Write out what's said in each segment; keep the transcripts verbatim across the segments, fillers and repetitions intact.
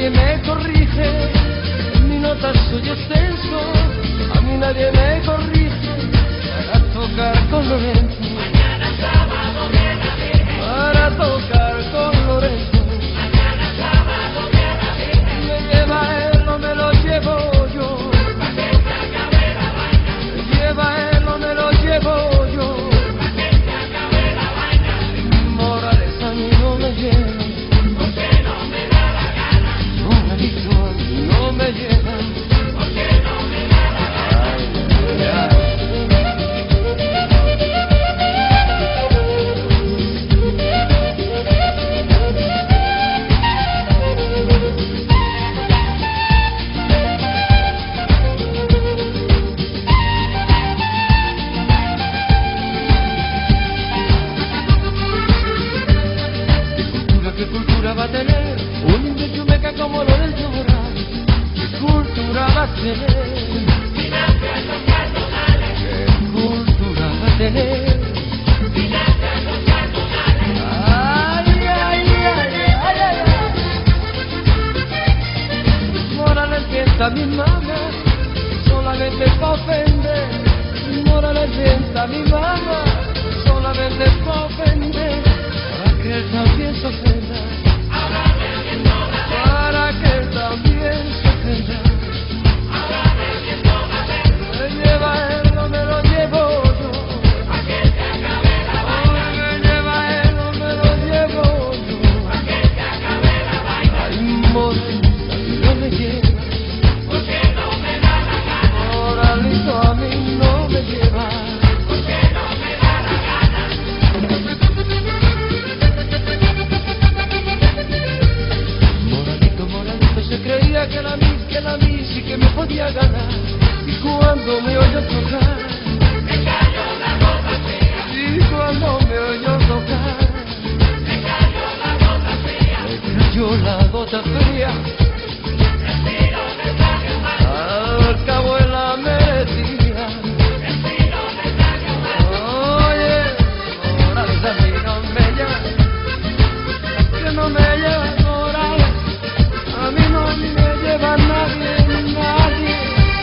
nadie me corrige, en mi nota soy extenso. A mí nadie me corrige para tocar con Lorenzo. Mañana sábado viene la Virgen. Para tocar con Lorenzo. Mañana sábado viene la Virgen. Me lleva él, no me lo llevo yo. Pa' que se acabe la vaina. Me lleva él, no me lo llevo yo. Pa' que se acabe la vaina. Morales a mí no me llevan. Porque no me da la gana. Moralito a mí no me llevan. Porque no me da la gana. Ay, ay, ay. ¿Qué cultura va a tener un indio chumeca como lo del Llora? ¿Qué cultura va a tener? Financia los cardenales. ¿Qué cultura va a tener? Financia los cardenales. Ay, ay, ay, ay, ay, ay. Morales piensa mi mamá, solamente pa' ofender. Morales piensa mi mamá, solamente pa' ofender. Para que él también se ofenda. Ahora bebiendo va a ver. Para que él también se ofenda. Ahora bebiendo va a ver. Me lleva él, no me lo llevo yo. Pa' que se acabe la vaina. Me lleva él, no me lo llevo yo. Pa' que se acabe la vaina. Ay, moralito, a mí no me lleva. Porque no me da la gana. Moralito a mí no me lleva. Porque no me da la gana. Moralito, moralito, se creía que la mí, que la mí sí que me podía ganar. Y cuando me oyó tocar, Me cayó la gota fría. y cuando me oyó tocar, Me cayó la gota fría. me cayó la gota fría. El tiro de sangre mal. Al cabo él la merecía. El tiro de sangre mal. Oye, Morales a mí no me lleva, que no me lleva Morales, a mí no me lleva nadie, nadie.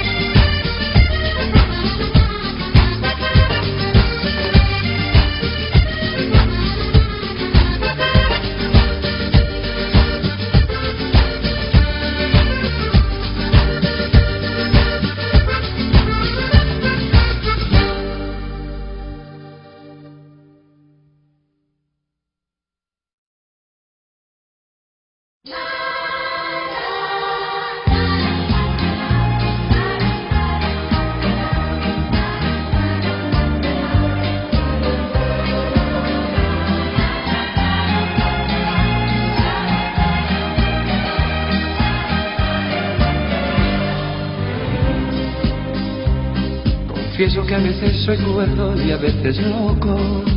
Confieso que a veces soy cuerdo y a veces loco,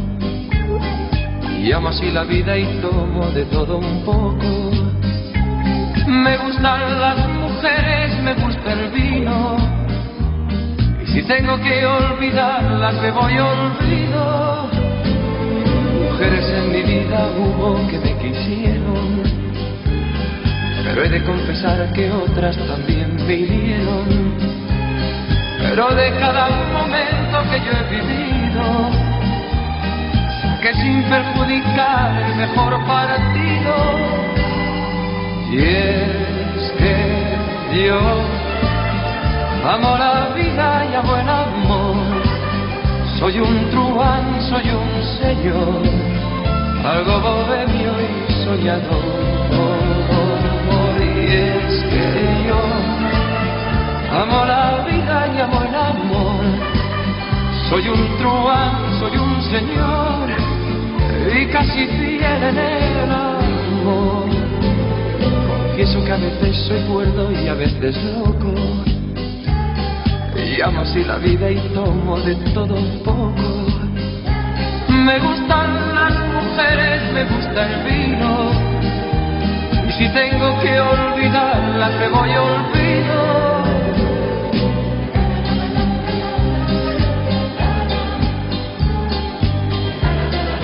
y amo así la vida y tomo de todo un poco. Me gustan las mujeres, me gusta el vino, y si tengo que olvidarlas me voy olvido. Mujeres en mi vida hubo que me quisieron, pero he de confesar que otras también me hirieron. Pero de cada momento que yo he vivido, que sin perjudicar el mejor partido. Y es que yo amo la vida y amo el amor. Soy un truán, soy un señor, algo bohemio y soñador. Y es que yo amo la vida y amo el amor. Soy un truán, soy un señor y casi fiel en el amor. Confieso que a veces soy cuerdo y a veces loco, y amo así la vida y tomo de todo un poco. Me gustan las mujeres, me gusta el vino, y si tengo que olvidarlas me voy a olvido.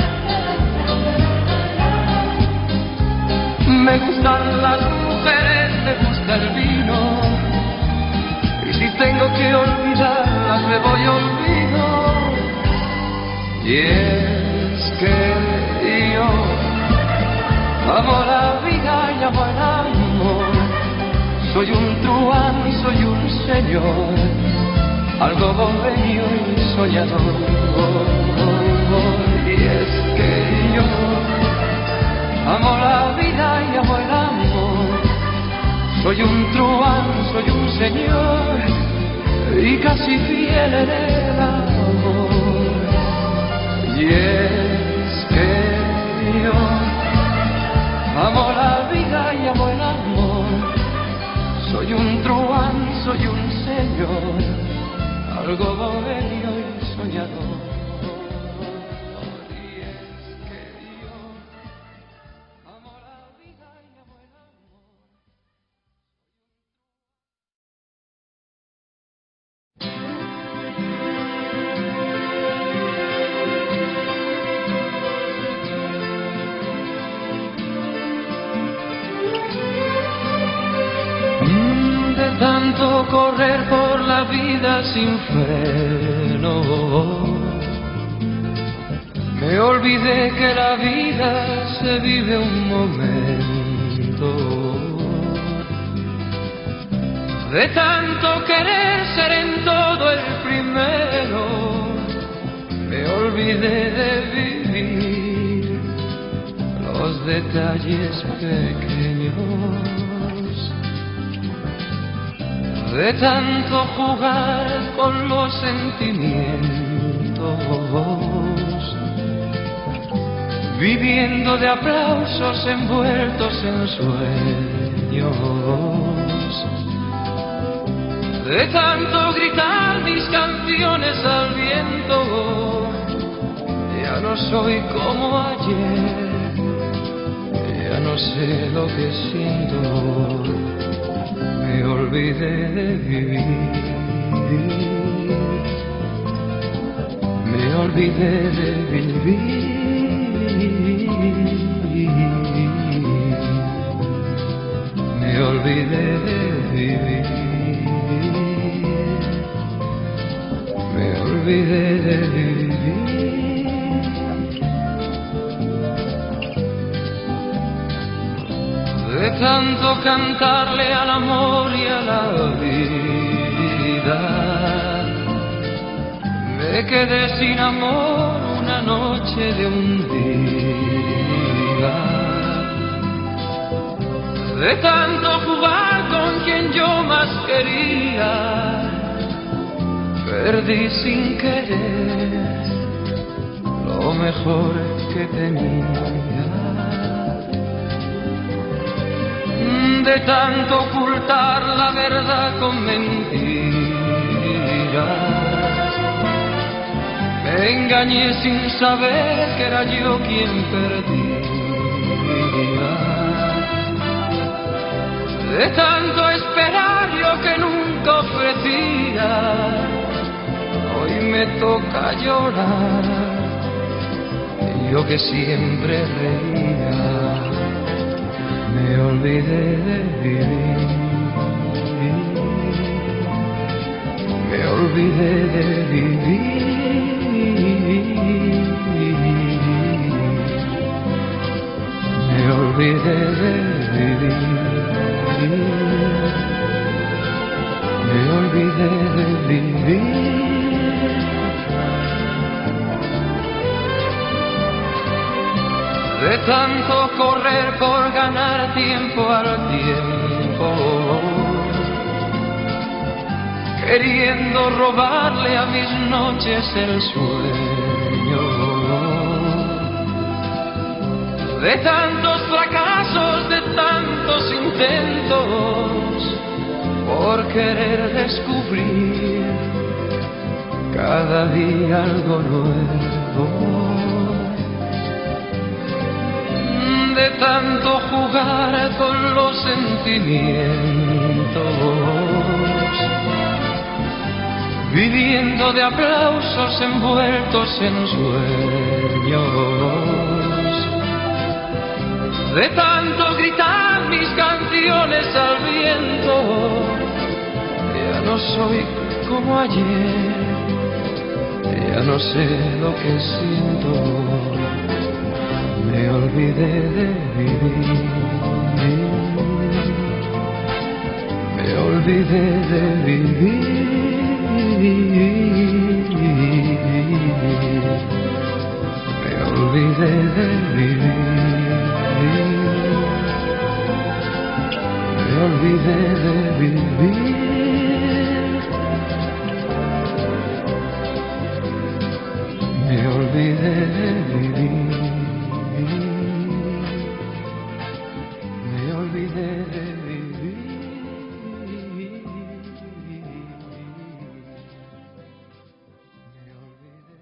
Me gustan las mujeres, Y es que yo amo la vida y amo el amor. Soy un truán, soy un señor, algo bohemio y soñador. Y es que yo amo la vida y amo el amor. Soy un truán, soy un señor y casi fiel en el amor. Y es que yo amo la vida y amo el amor. Soy un truán, soy un señor, algo bohemio y soñador. Y es que yo amo la vida y amo el amor. De tanto correr por la vida sin freno, me olvidé que la vida se vive un momento. De tanto querer ser en todo el primero, me olvidé de vivir los detalles pequeños. De tanto jugar con los sentimientos, viviendo de aplausos envueltos en sueños. De tanto gritar mis canciones al viento, ya no soy como ayer, ya no sé lo que siento. Me olvidé de vivir, me olvidé de vivir, me olvidé de vivir, me olvidé de vivir. De tanto cantarle al amor y a la vida, me quedé sin amor una noche de un día. De tanto jugar con quien yo más quería, perdí sin querer lo mejor que tenía. De tanto ocultar la verdad con mentiras, me engañé sin saber que era yo quien perdía. De tanto esperar yo que nunca ofrecía, hoy me toca llorar, yo que siempre reía. Me olvidé de vivir, me olvidé de vivir, me olvidé de vivir, me olvidé de vivir. De tanto correr por ganar tiempo al tiempo, queriendo robarle a mis noches el sueño. De tantos fracasos, de tantos intentos, por querer descubrir cada día algo nuevo. De tanto jugar con los sentimientos, viviendo de aplausos envueltos en sueños. De tanto gritar mis canciones al viento, ya no soy como ayer, Ya no sé lo que siento, me olvidé de vivir, me olvidé de vivir, me olvidé de vivir, me olvidé de vivir. Me olvidé de vivir, me olvidé de vivir, me olvidé.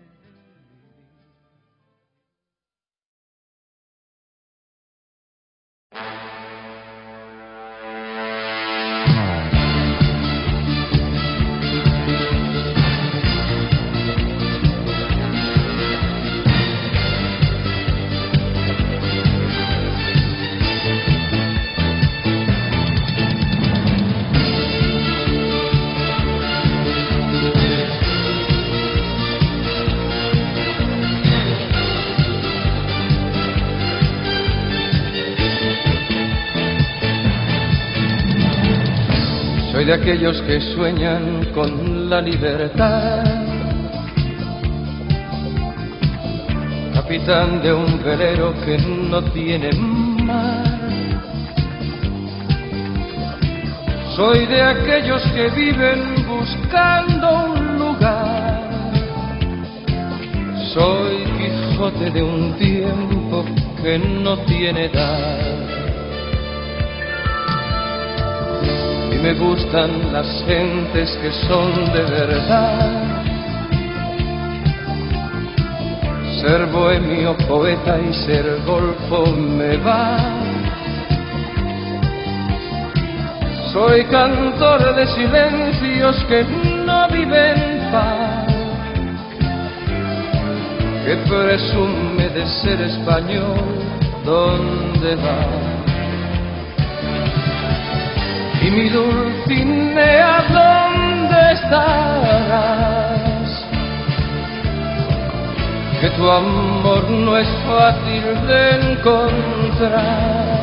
Soy de aquellos que sueñan con la libertad, capitán de un velero que no tiene mar. Soy de aquellos que viven buscando un lugar. Soy Quijote de un tiempo que no tiene edad. Y me gustan las gentes que son de verdad. Ser bohemio, poeta y ser golfo me va. Soy cantor de silencios que no viven paz, que presume de ser español, ¿dónde va? Y mi Dulcinea, ¿dónde estarás? Que tu amor no es fácil de encontrar.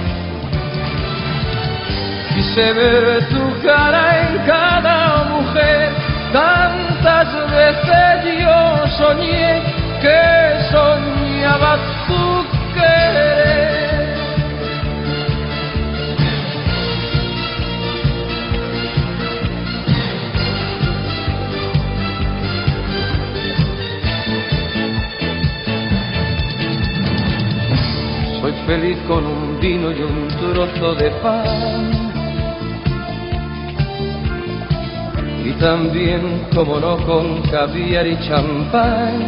Quise ver tu cara en cada mujer, tantas veces yo soñé que soñaba tu querer. Soy feliz con un vino y un trozo de pan. Y también, como no, con caviar y champán.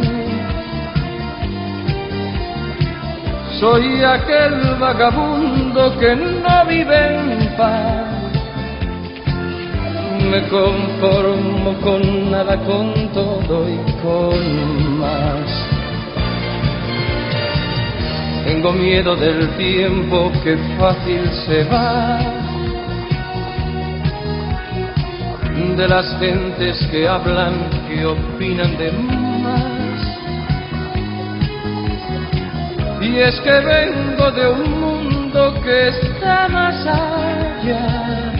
Soy aquel vagabundo que no vive en paz. Me conformo con nada, con todo y con más. Tengo miedo del tiempo que fácil se va, de las gentes que hablan, que opinan de más. Y es que vengo de un mundo que está más allá.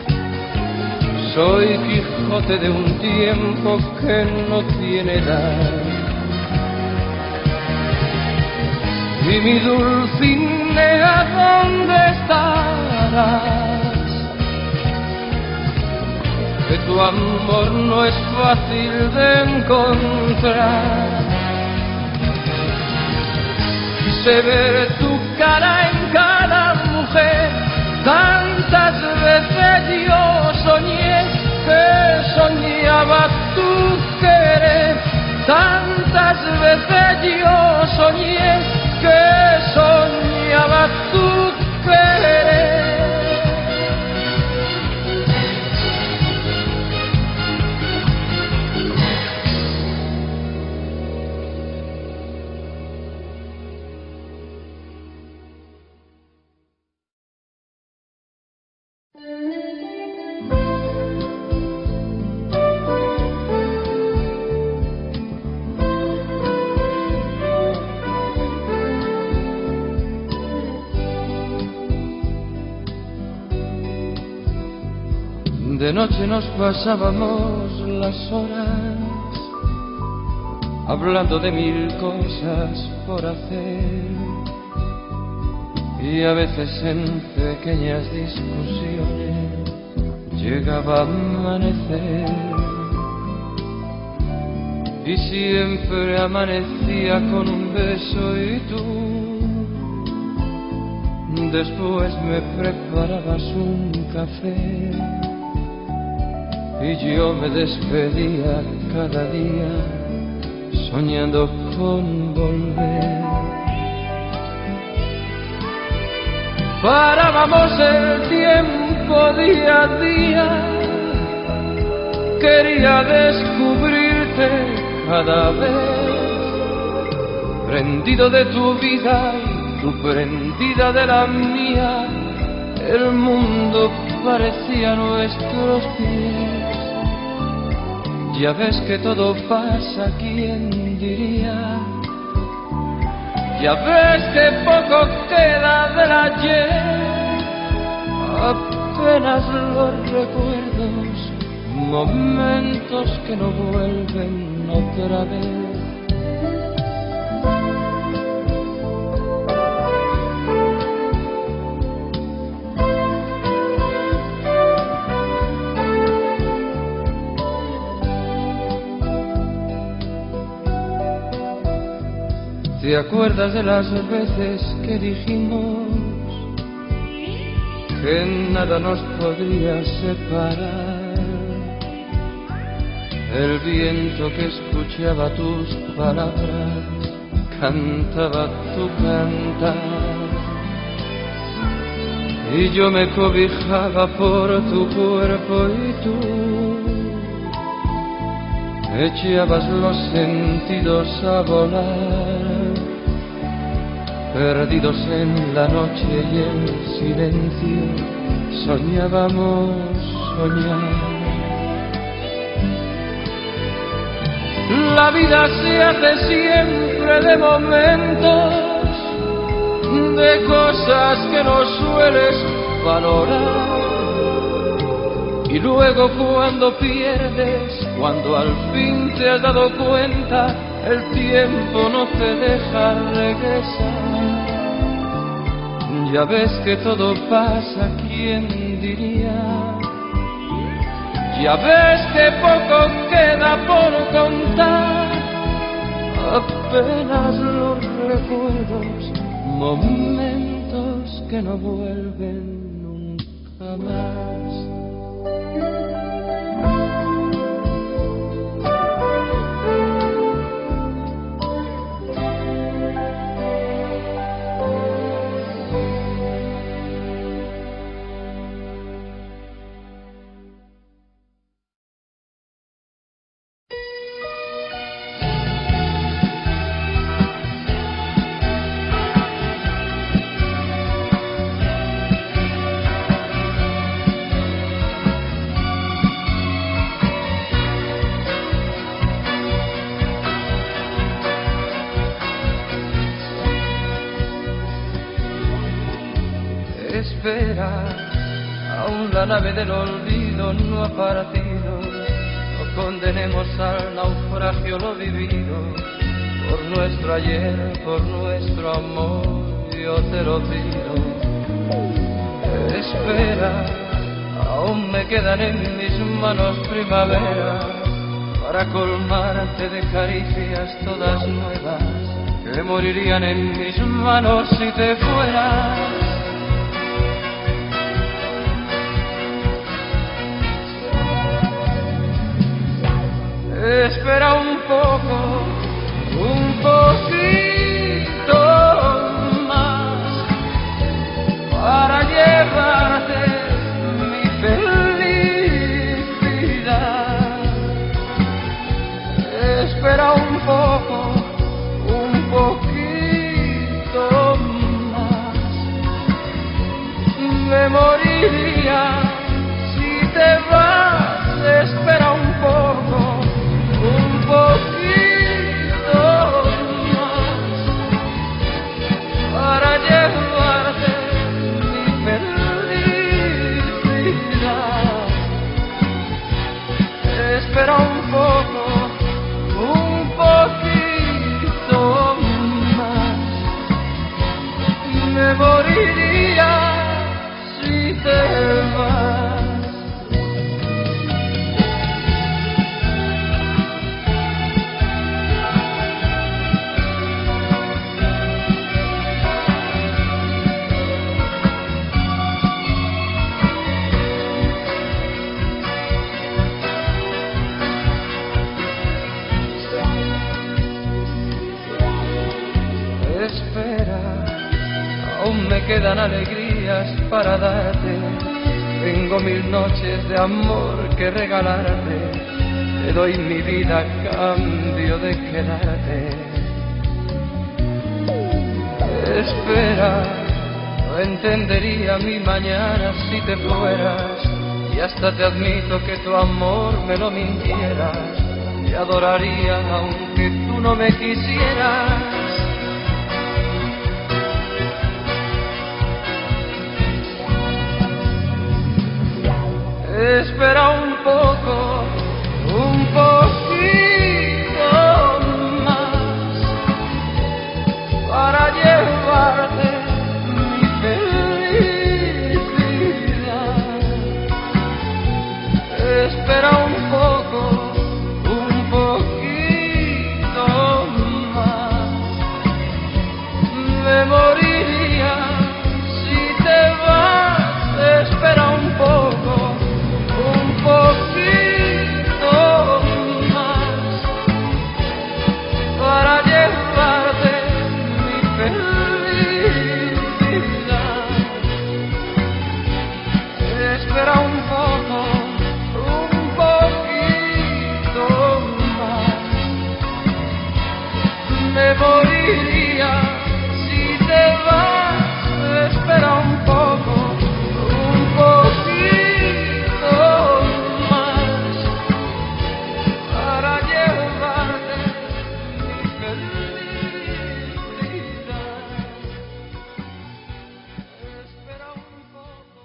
Soy Quijote de un tiempo que no tiene edad. Y mi Dulcinea, ¿dónde estarás? Que tu amor no es fácil de encontrar. Quise ver tu cara en cada mujer, tantas veces yo soñé que soñaba tu querer. Tantas veces yo soñé que soñaba tu querer. De noche nos pasábamos las horas hablando de mil cosas por hacer, y a veces en pequeñas discusiones llegaba a amanecer, y siempre amanecía con un beso y tú después me preparabas un café y yo me despedía cada día soñando con volver. Parábamos el tiempo día a día, quería descubrirte cada vez, prendido de tu vida y tú prendida de la mía, el mundo parecía a nuestros pies. Ya ves que todo pasa, ¿quién diría? Ya ves que poco queda del ayer, apenas los recuerdos, momentos que no vuelven otra vez. ¿Te acuerdas de las veces que dijimos que nada nos podría separar? El viento que escuchaba tus palabras cantaba tu cantar, y yo me cobijaba por tu cuerpo y tú echabas los sentidos a volar, perdidos en la noche y el silencio, soñábamos soñar. La vida se hace siempre de momentos, de cosas que no sueles valorar, y luego cuando pierdes, cuando al fin te has dado cuenta, el tiempo no te deja regresar. Ya ves que todo pasa, ¿quién diría? Ya ves que poco queda por contar, apenas los recuerdos, momentos que no vuelven nunca más. Espera, aún la nave del olvido no ha partido, no condenemos al naufragio lo vivido, por nuestro ayer, por nuestro amor, yo te lo pido. Espera, aún me quedan en mis manos primaveras, para colmarte de caricias todas nuevas, que morirían en mis manos si te fueras. Espera un poco, un poquito más, para llevarte mi felicidad. Espera un poco, un poquito más, me moriría si te vas. Espera un poco, un poquito aún me quedan alegrías para darte. Tengo mil noches de amor que regalarte. Te doy mi vida a cambio de quedarte. Espera, no entendería mi mañana si te fueras. Y hasta te admito que tu amor me lo mintieras. Te adoraría aunque tú no me quisieras. Espera un poco, un poquito más para llevarte mi felicidad. Espera un poco, un poquito más. Me moriría si te vas. Espera un poco, un poquito más para llevarte mi felicidad. Espera un poco, un poquito más. Me moriría si te vas. Espera un poco, un poquito más para llevarte mi felicidad. Espera un poco.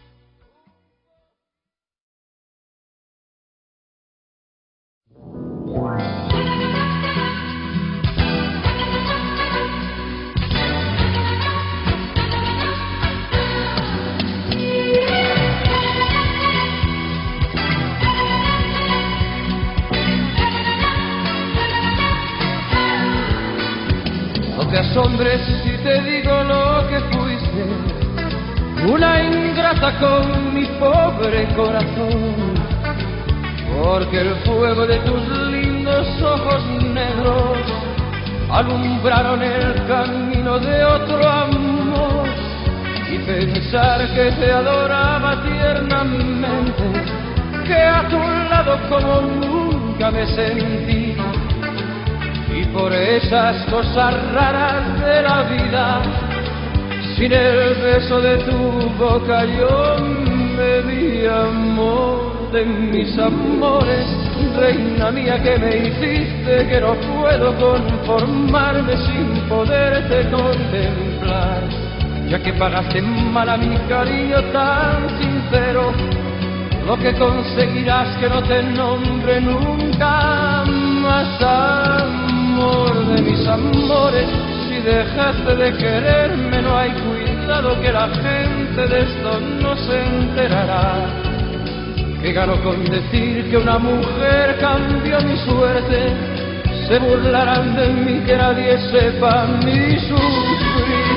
No te asombres si te digo lo que fuiste, una ingrata con mi pobre corazón, porque el fuego de tus lindos ojos negros alumbraron el camino de otro amor. Y pensar que te adoraba tiernamente, que a tu lado como nunca me sentí. Y por esas cosas raras de la vida, sin el beso de tu boca yo me di amor de mis amores. Reina mía, que me hiciste, que no puedo conformarme sin poderte contemplar. Ya que pagaste mal a mi cariño tan sincero, lo que conseguirás que no te nombre nunca más. Amor de mis amores, si dejaste de quererme no hay cuidado que la gente de esto no se enterará. Que gano con decir que una mujer cambió mi suerte, se burlarán de mí que nadie sepa mi sufrir.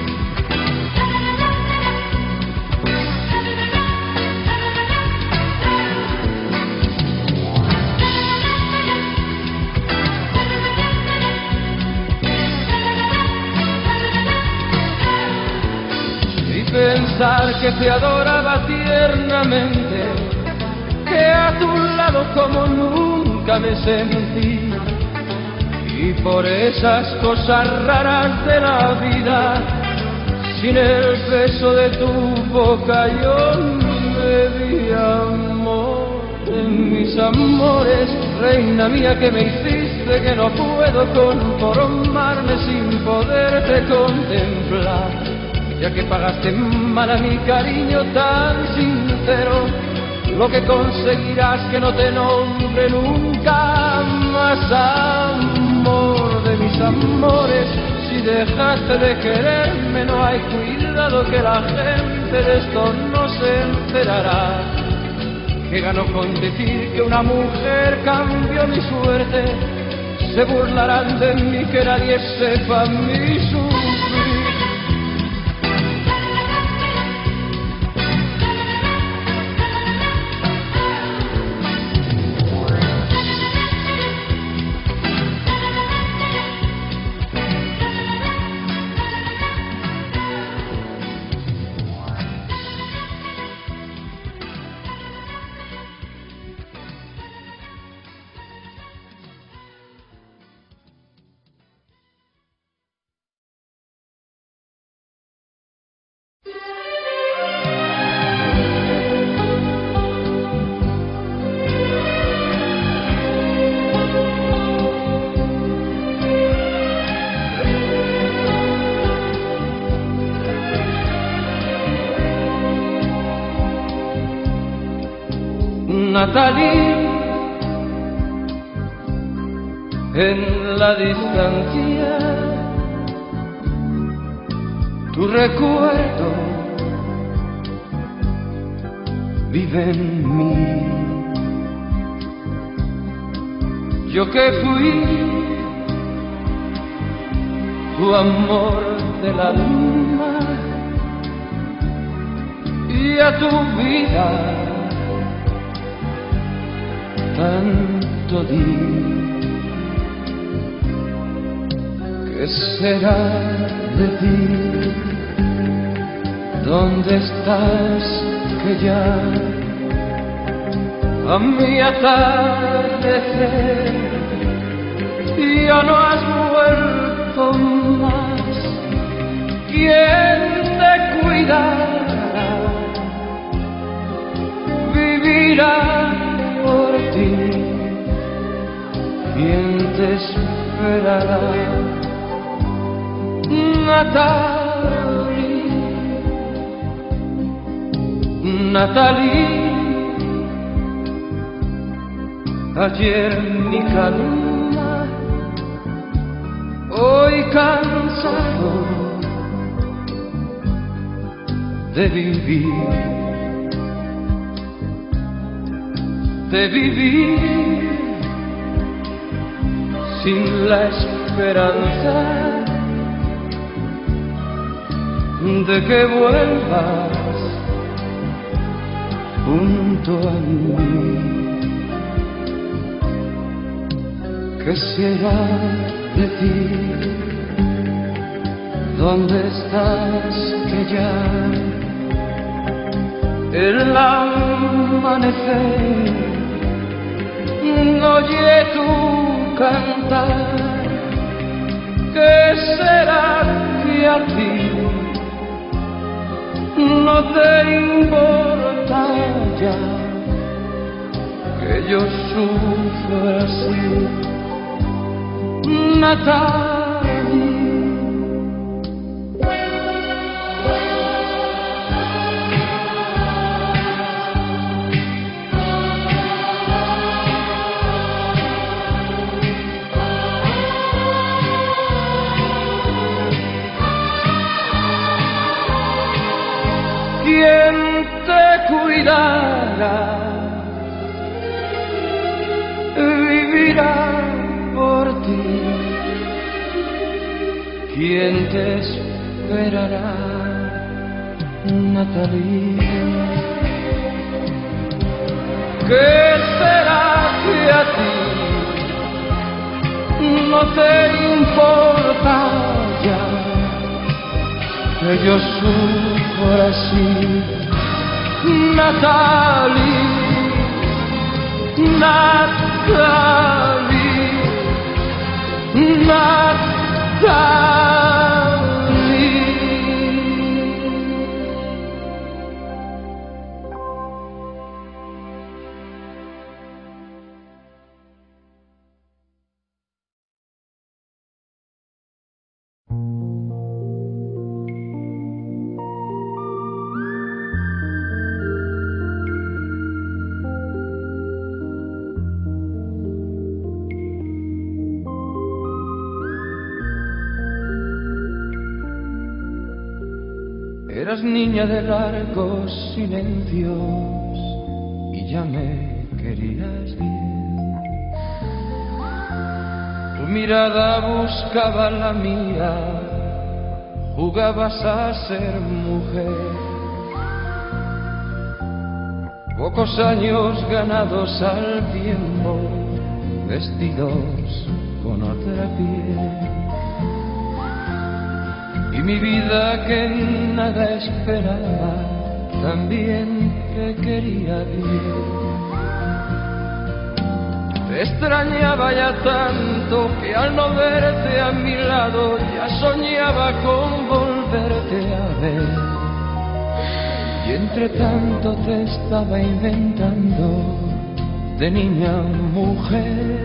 Pensar que te adoraba tiernamente, que a tu lado como nunca me sentí. Y por esas cosas raras de la vida, sin el beso de tu boca yo me di amor de mis amores. Reina mía, que me hiciste, que no puedo conformarme sin poderte contemplar. Ya que pagaste mal a mi cariño tan sincero, lo que conseguirás que no te nombre nunca más. Amor de mis amores, si dejaste de quererme no hay cuidado que la gente de esto no se enterará. Que ganó con decir que una mujer cambió mi suerte, se burlarán de mí que nadie sepa mi sufrir. Natalie, en la distancia, tu recuerdo vive en mí. Yo que fui tu amor del alma y a tu vida tanto di. ¿Qué será de ti? ¿Dónde estás que ya a mi atardecer ya no has vuelto más? ¿Quién te cuidará? Vivirá por ti. ¿Quién te esperará? Natalie, Natalie, ayer mi calma, hoy cansado de vivir, de vivir sin la esperanza de que vuelvas junto a mí. ¿Qué será de ti? ¿Dónde estás que ya el amanecer no oye tu cantar? ¿Qué será que a ti no te importa ya que yo sufra así? Natalie, ¿quién te cuidará? Vivirá por ti. ¿Quién te esperará? Natalie, ¿qué será que a ti no te importa ya que yo sufra así? Natalie, Natalie, Natalie. Eras niña de largos silencios y ya me querías bien. Tu mirada buscaba la mía, jugabas a ser mujer. Pocos años ganados al tiempo, vestidos con otra piel. Y mi vida que nada esperaba, también te quería bien. Te extrañaba ya tanto que al no verte a mi lado ya soñaba con volverte a ver. Y entre tanto te estaba inventando de niña a mujer.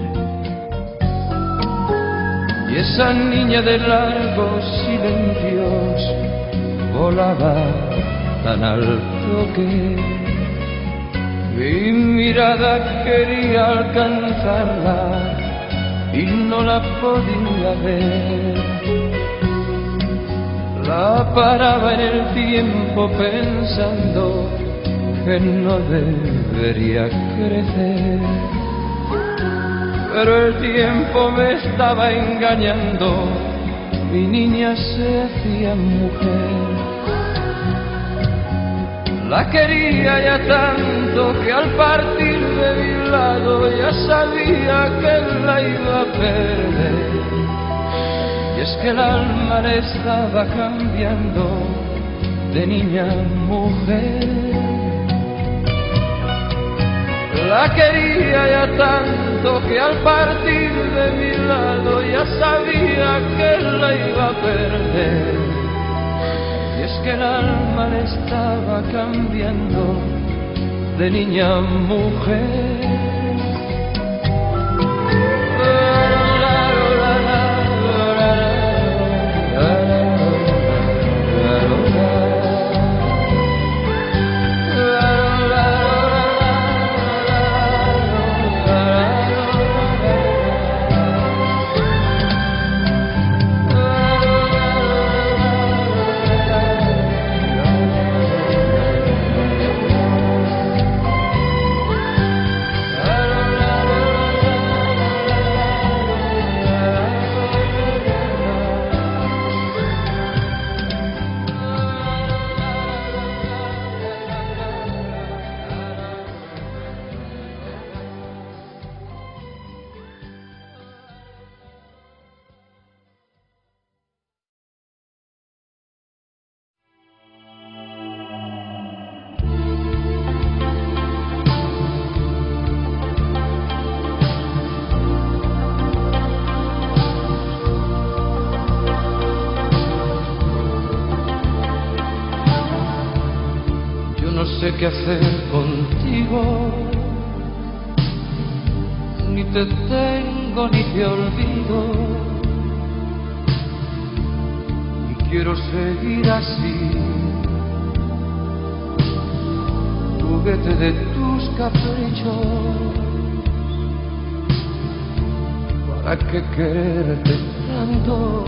Y esa niña de largos silencios volaba tan alto que Mi mirada quería alcanzarla y no la podía ver. La paraba en el tiempo pensando que no debería crecer. Pero el tiempo me estaba engañando, mi niña se hacía mujer. La quería ya tanto que al partir de mi lado ya sabía que la iba a perder. Y es que el alma le estaba cambiando de niña a mujer. La quería ya tanto que al partir de mi lado ya sabía que la iba a perder. Y es que el alma le estaba cambiando de niña a mujer. No sé qué hacer contigo, ni te tengo ni te olvido, y quiero seguir así, juguete de tus caprichos. ¿Para qué quererte tanto?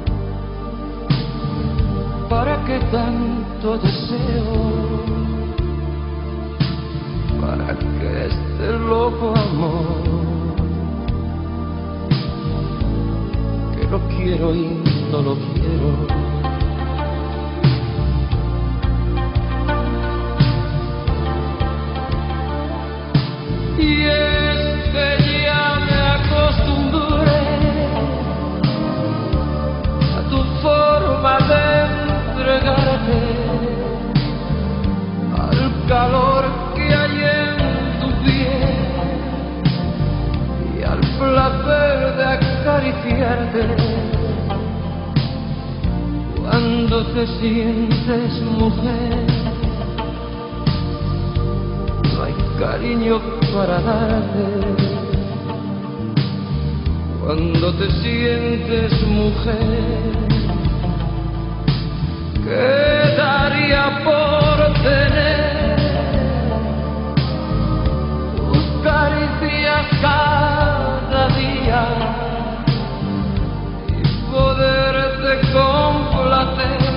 ¿Para qué tanto deseo? ¿Para qué este loco amor? Que lo quiero y no lo quiero. Y es que ya me acostumbré a tu forma de entregarte, al calor que hay en tu piel y al placer de acariciarte. Cuando te sientes mujer, no hay cariño para darte. Cuando te sientes mujer, ¿qué daría por tener tus caricias cada día y poderte complacer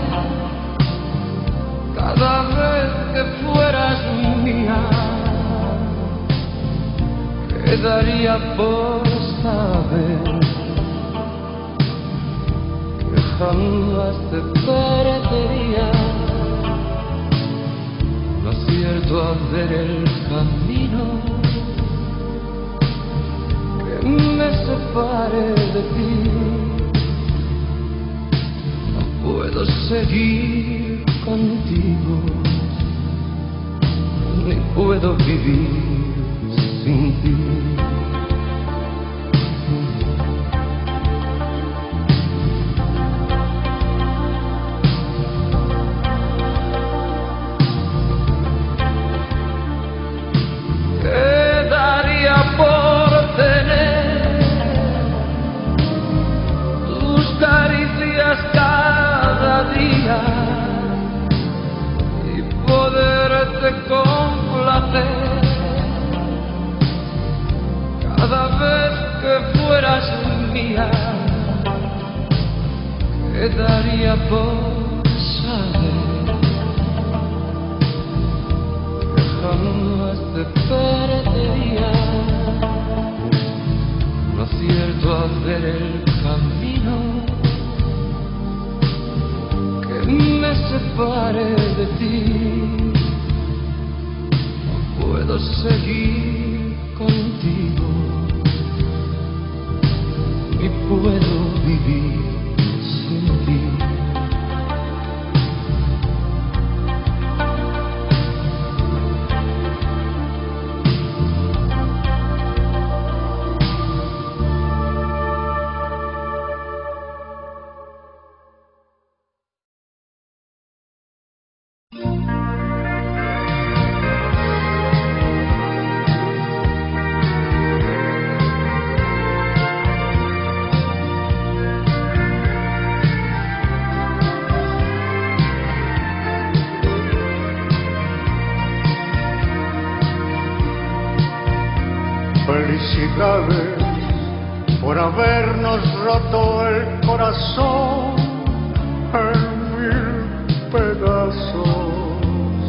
cada vez que fueras mía? ¿Qué daría por saber que jamás te perdería? No acierto a ver el camino que me separe de ti. No puedo seguir contigo, ni puedo vivir sin ti. Y poderte complacer fueras mía, quedaría por saber que jamás te perdería. Lo cierto al ver el camino que me separe de ti, no puedo seguir contigo y puedo vivir sin ti. Felicidades por habernos roto el corazón en mil pedazos.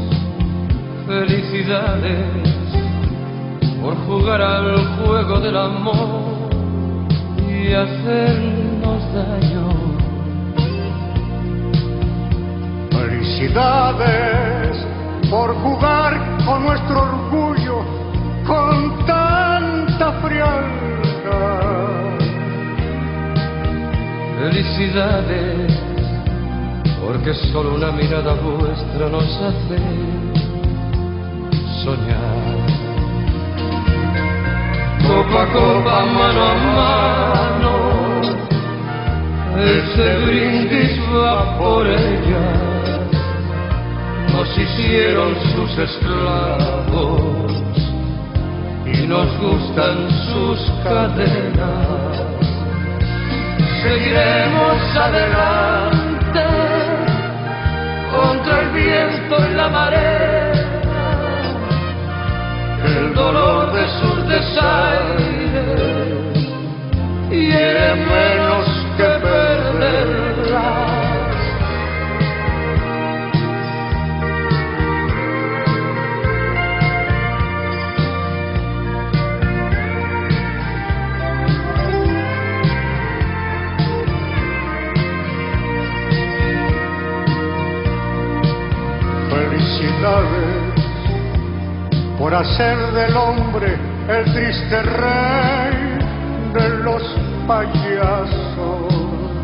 Felicidades por jugar al juego del amor y hacernos daño. Felicidades por jugar con nuestro orgullo con tanta frialdad. Felicidades porque solo una mirada vuestra nos hace soñar. Copa a copa, mano a mano, este brindis va por ella. Nos hicieron sus esclavos y nos gustan sus cadenas. Seguiremos adelante contra el viento y la marea. El dolor de sus desaires hiere menos que perderlas. Felicidades por hacer del hombre el triste rey de los payasos.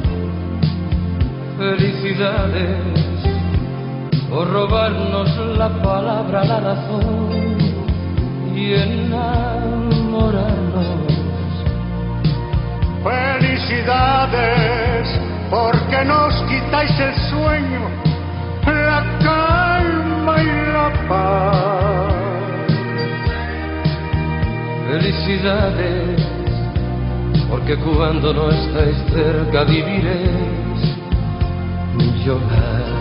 Felicidades por robarnos la palabra, la razón y enamorarnos. Felicidades porque nos quitáis el sueño, la calma y la paz. Felicidades porque cuando no estáis cerca viviréis llorar.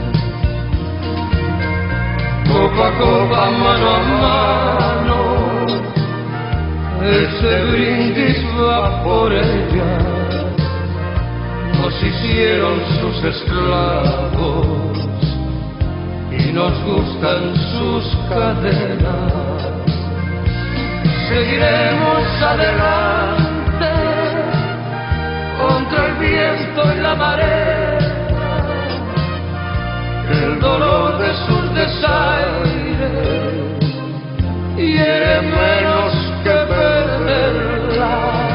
Copa a copa, mano a mano, este brindis va por ella. Nos hicieron sus esclavos y nos gustan sus cadenas. Seguiremos adelante contra el viento y la marea. El dolor de sus desaires hiere menos que perderlas.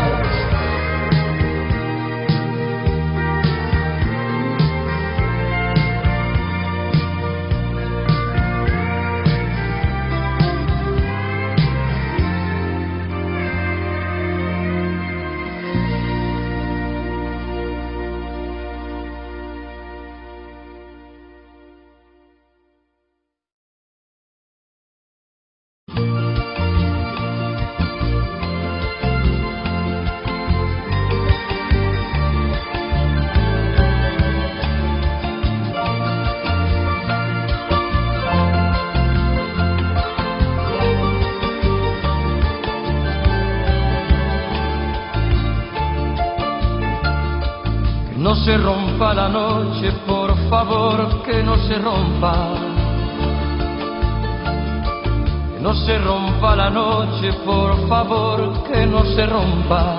no se rompa la noche, por favor, que no se rompa. Que no se rompa la noche, por favor, que no se rompa.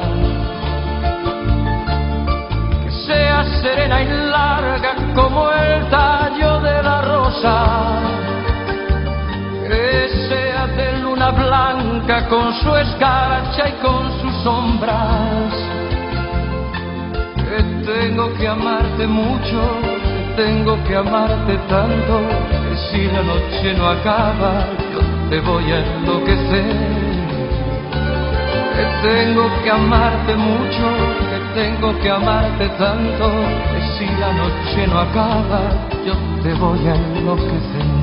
Que sea serena y larga como el tallo de la rosa. Que sea de luna blanca con su escarcha y con sus sombras. Que tengo que amarte mucho, que tengo que amarte tanto, que si la noche no acaba, yo te voy a enloquecer. Que tengo que amarte mucho, que tengo que amarte tanto, que si la noche no acaba, yo te voy a enloquecer.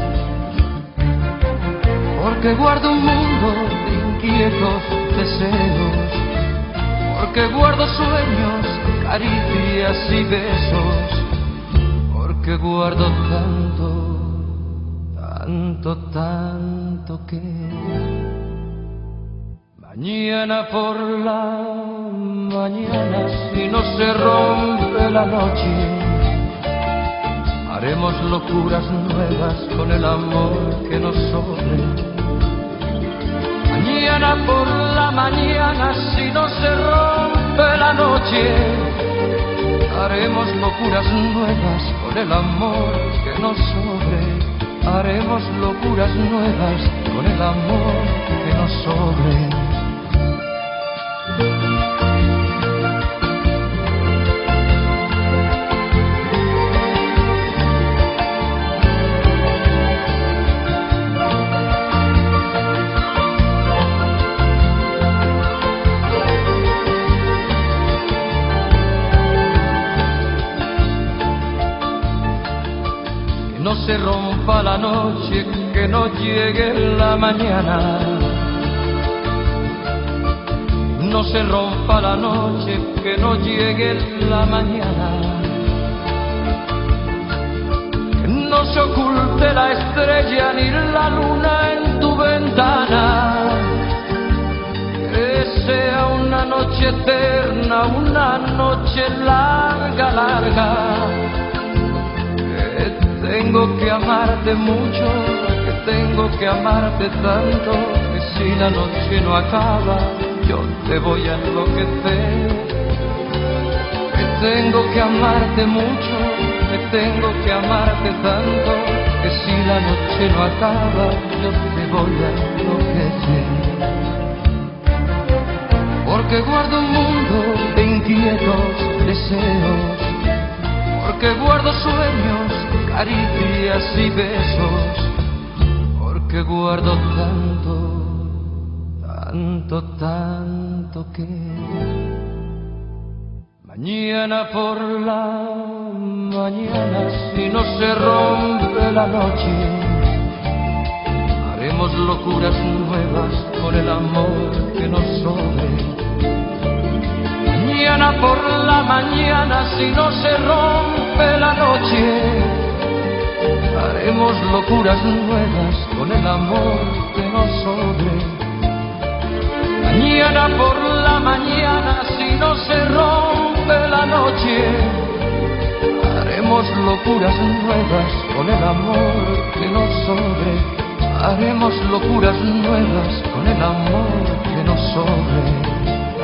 Porque guardo un mundo de inquietos deseos, porque guardo sueños, caricias y besos, porque guardo tanto, tanto, tanto que mañana por la mañana, si no se rompe la noche, haremos locuras nuevas con el amor que nos sobre. Mañana por la mañana, si no se rompe la noche, haremos locuras nuevas con el amor que nos sobre. Haremos locuras nuevas con el amor que nos sobre. No se rompa la noche, que no llegue la mañana. No se rompa la noche, que no llegue la mañana. Que no se oculte la estrella ni la luna en tu ventana. Que sea una noche eterna, una noche larga, larga. Tengo que amarte mucho, que tengo que amarte tanto, que si la noche no acaba, yo te voy a enloquecer. Que tengo que amarte mucho, que tengo que amarte tanto, que si la noche no acaba, yo te voy a enloquecer. Porque guardo un mundo de inquietos deseos, porque guardo sueños, caricias y besos, porque guardo tanto, tanto, tanto que mañana por la mañana, si no se rompe la noche, haremos locuras nuevas con el amor que nos sobre. Mañana por la mañana, si no se rompe la noche, haremos locuras nuevas con el amor que nos sobre. Mañana por la mañana, si no se rompe la noche, haremos locuras nuevas con el amor que nos sobre. Haremos locuras nuevas con el amor que nos sobre.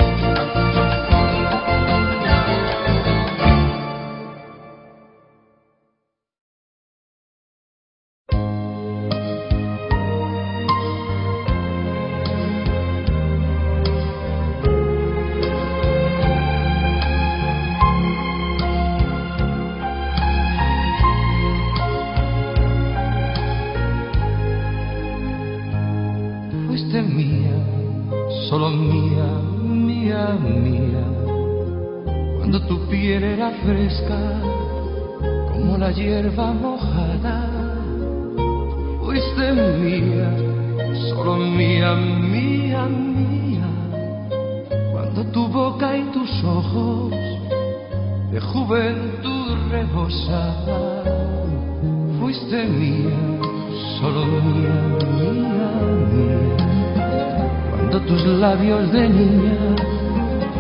Solo mía, mía, mía, cuando tu piel era fresca como la hierba mojada. Fuiste mía, solo mía, mía, mía, cuando tu boca y tus ojos de juventud rebosaban. Fuiste mía, solo mía, mía, mía, cuando tus labios de niña, mis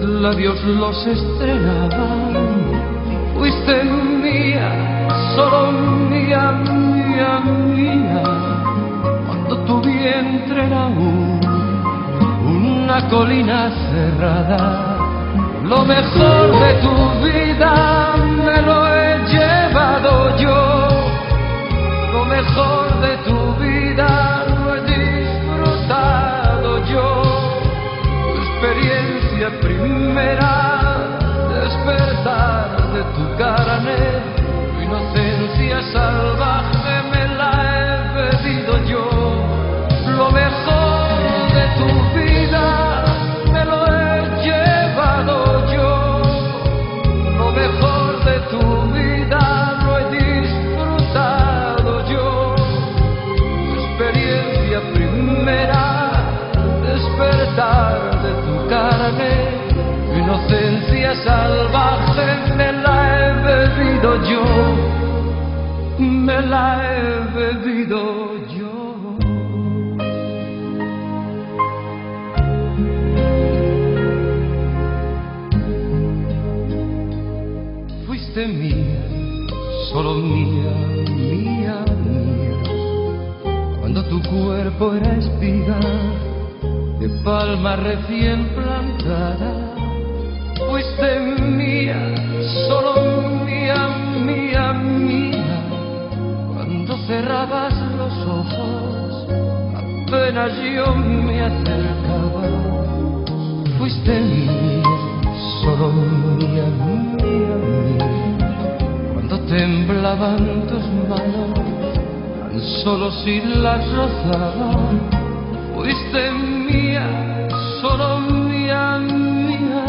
labios los estrenaban. Fuiste mía, solo mía, mía, mía, cuando tu vientre era un, una colina cerrada. Lo mejor de tu vida me lo he llevado yo, lo mejor de tu vida lo he disfrutado yo. Tu experiencia primera, despertar de tu carne, tu inocencia salvaje me la he bebido yo. Lo mejor de tu vida me lo he llevado yo, lo mejor de tu vida lo he disfrutado yo. Tu experiencia primera, despertar de tu carne, tu inocencia salvaje me la he bebido yo, me la he bebido yo. Fuiste mía, solo mía, mía, mía, cuando tu cuerpo era espiga de palma recién plantada. Fuiste mía, solo mía, mía, mía, cuando cerrabas los ojos, apenas yo me acercaba. Fuiste mía, solo mía, mía, mía, cuando temblaban tus manos, tan solo si las rozaba. Fuiste mía, solo mía, mía,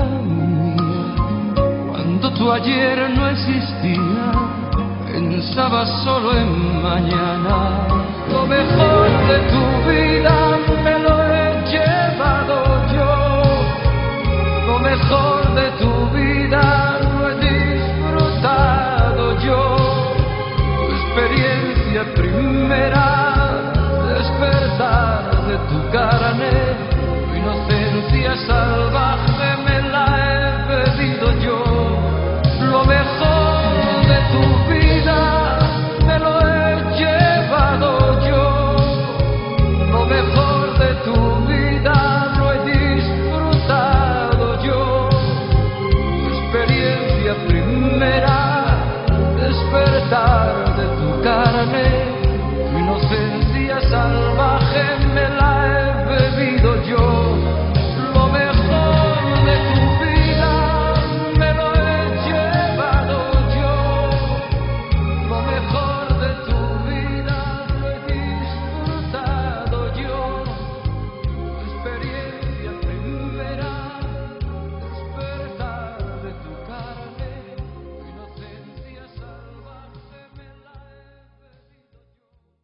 cuando tu ayer no existía, pensaba solo en mañana. Lo mejor de tu vida me lo he llevado yo, lo mejor de tu vida lo he disfrutado yo. Tu experiencia primera, despertar de tu carne, tu inocencia salvaje me la he bebido yo. Lo mejor de tu vida me lo he llevado yo, lo mejor de tu vida lo he disfrutado yo. Tu experiencia primera, despertar de tu carne, tu inocencia salvaje me la he bebido yo. Lo mejor de tu vida me lo he llevado yo, lo mejor de tu vida lo he disfrutado yo. Tu experiencia primera, despertar de tu carne, tu inocencia salvaje me la he bebido yo.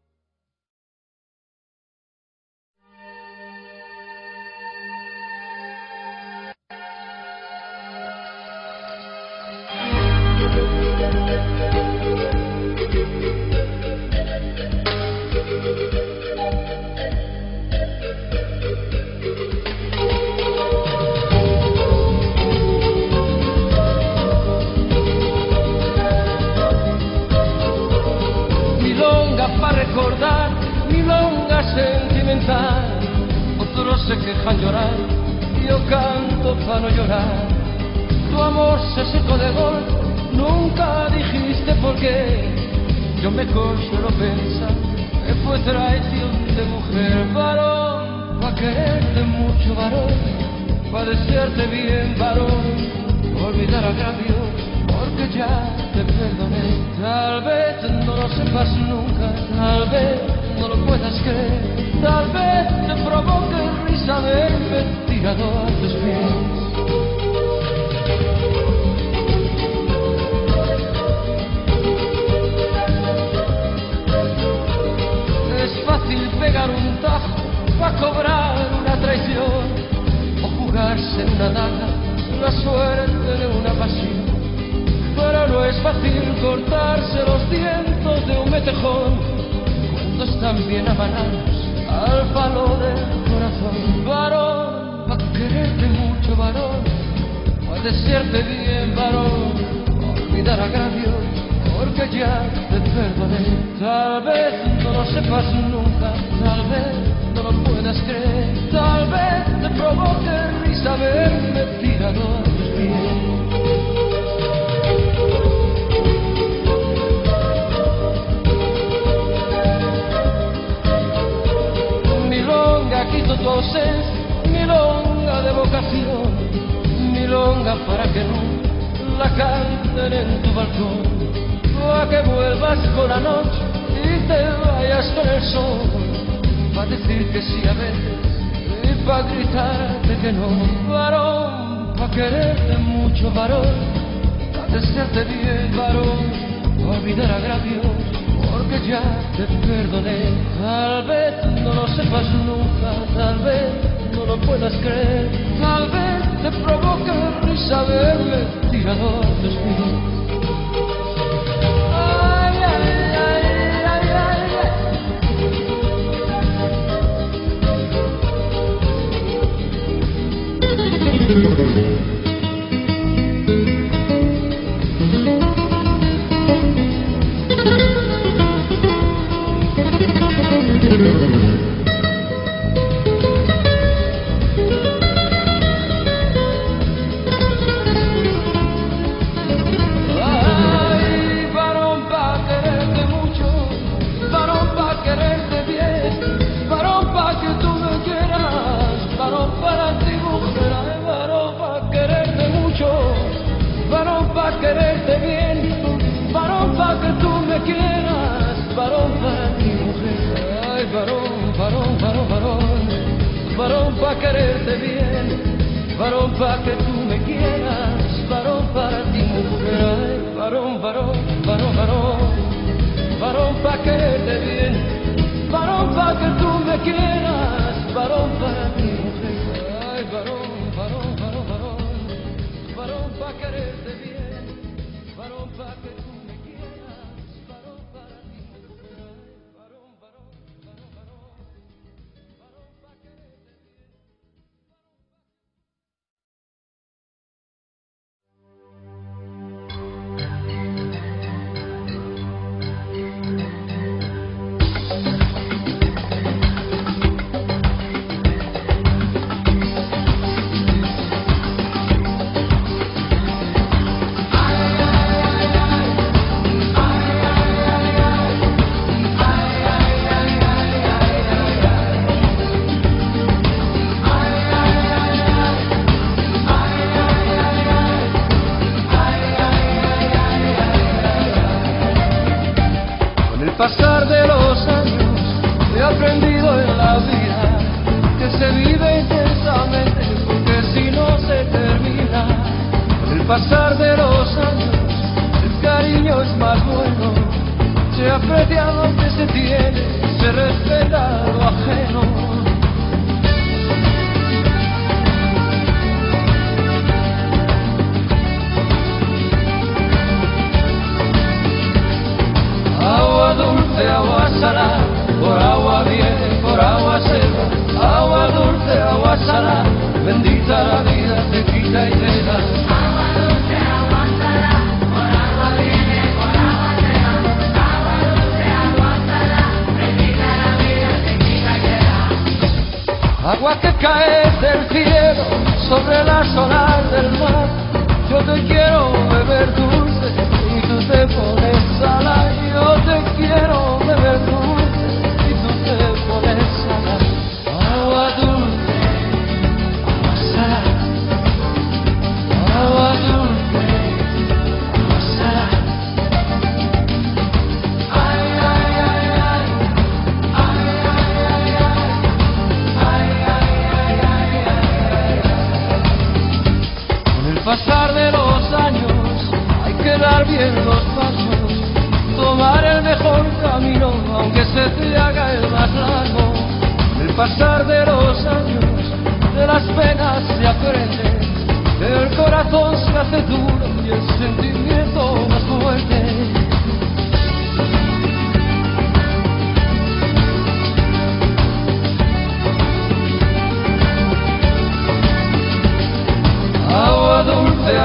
Milonga para recordar, milonga sentimental. Otros se quejan llorar, yo canto para no llorar. Tu amor se secó de golpe, nunca dijiste por qué. Yo me consuelo pensar que fue traición de mujer. Varón, pa' quererte mucho, varón, pa' desearte bien, varón, olvidar agravios, porque ya te perdoné. Tal vez no lo sepas nunca, tal vez no lo puedas creer, tal vez te provoque risa verme tirado a tus pies. Es fácil pegar un tajo para cobrar una traición, o jugarse en una daga la suerte de una pasión. Pero no es fácil cortarse los dientes de un metejón cuando están bien amanados al palo del corazón. Varón, pa' quererte mucho, varón, a desearte bien, varón, olvidar agravios, porque ya te perdoné. Tal vez no lo sepas nunca, tal vez no lo puedas creer, tal vez te provoque risa verme tirado a tus pies. Milonga, quito tu ausencia, milonga de vocación, milonga para que no la canten en tu balcón. A que vuelvas con la noche y te vayas con el sol, pa' decir que sí a veces y pa' gritarte que no. Varón, pa' quererte mucho, varón, pa' desearte bien, varón, pa' olvidar agravios, porque ya te perdoné. Tal vez no lo sepas nunca, tal vez no lo puedas creer, tal vez te provoque risa verme tirado a tus pies. Ay, varón, pa' quererte mucho, varón, pa' quererte bien, varón, pa' que tú me quieras, varón, para ti mujer. Ay, varón, pa' quererte mucho, varón, pa' quererte bien, varón, pa' que tú me quieras, varón, para ti mujer. Ay, varón, varón, varón, varón, varón, pa' quererte bien, varón, pa' que tú me quieras, varón, para ti mujer. Ay, varón, varón, varón, varón, varón, pa' quererte bien, varón, pa' que tú me quieras, varón, para ti mujer. Ay, varón, varón, varón, varón, varón, pa' quererte bien, varón, pa' que tú me quieras, varón, para ti mujer. Ay, varón, varón, varón, varón, varón, pa' quererte bien. Pasar de los años he aprendido en la vida que se vive intensamente porque si no se termina. Con el pasar de los años el cariño es más bueno, se aprecia lo que se tiene, se respeta lo ajeno. Agua dulce, agua salada, por agua viene, por agua se va. Agua dulce, agua salada, bendita la vida, te quita y te da. Agua dulce, agua salada, por agua viene, por agua se va. Agua dulce, agua salada, bendita la vida, te quita y te da. Agua que cae del cielo sobre las olas del mar. Yo te quiero beber dulce y tú te pones salada. Yo te quiero beber dulce y tú te pones salada. Agua dulce, agua salada. Agua dulce, agua salada. Ay, ay, ay, ay. Ay, ay, ay, ay. Ay, ay, ay, ay, ay, ay. Con el pasar de los años hay que dar bien los pasos, tomar el mejor camino, aunque se te haga el más largo. El pasar de los años, de las penas se aprende, el corazón se hace duro y el sentimiento más fuerte. Agua dulce,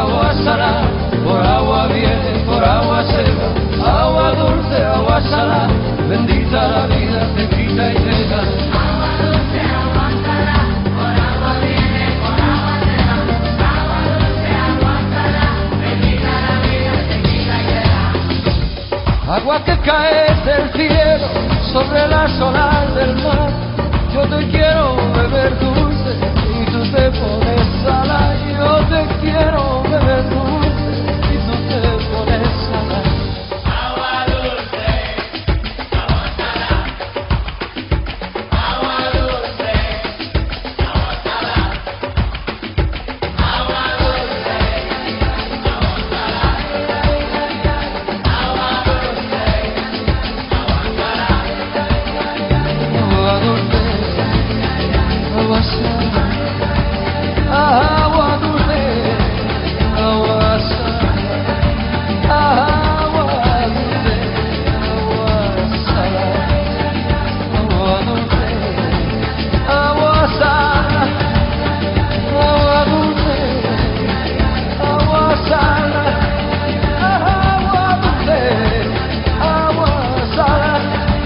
agua que cae del cielo sobre las olas del mar. Yo te quiero beber dulce y tú te pones salada. Yo te quiero beber dulce y tú te pones salada. Agua dulce, agua salada. Agua dulce, agua salada. Agua dulce, agua salada. Agua dulce, agua salada. Agua dulce, agua salada. Agua dulce, agua salada. Agua dulce, agua salada. Agua dulce, agua salada. Agua dulce, agua salada. Agua dulce, agua salada.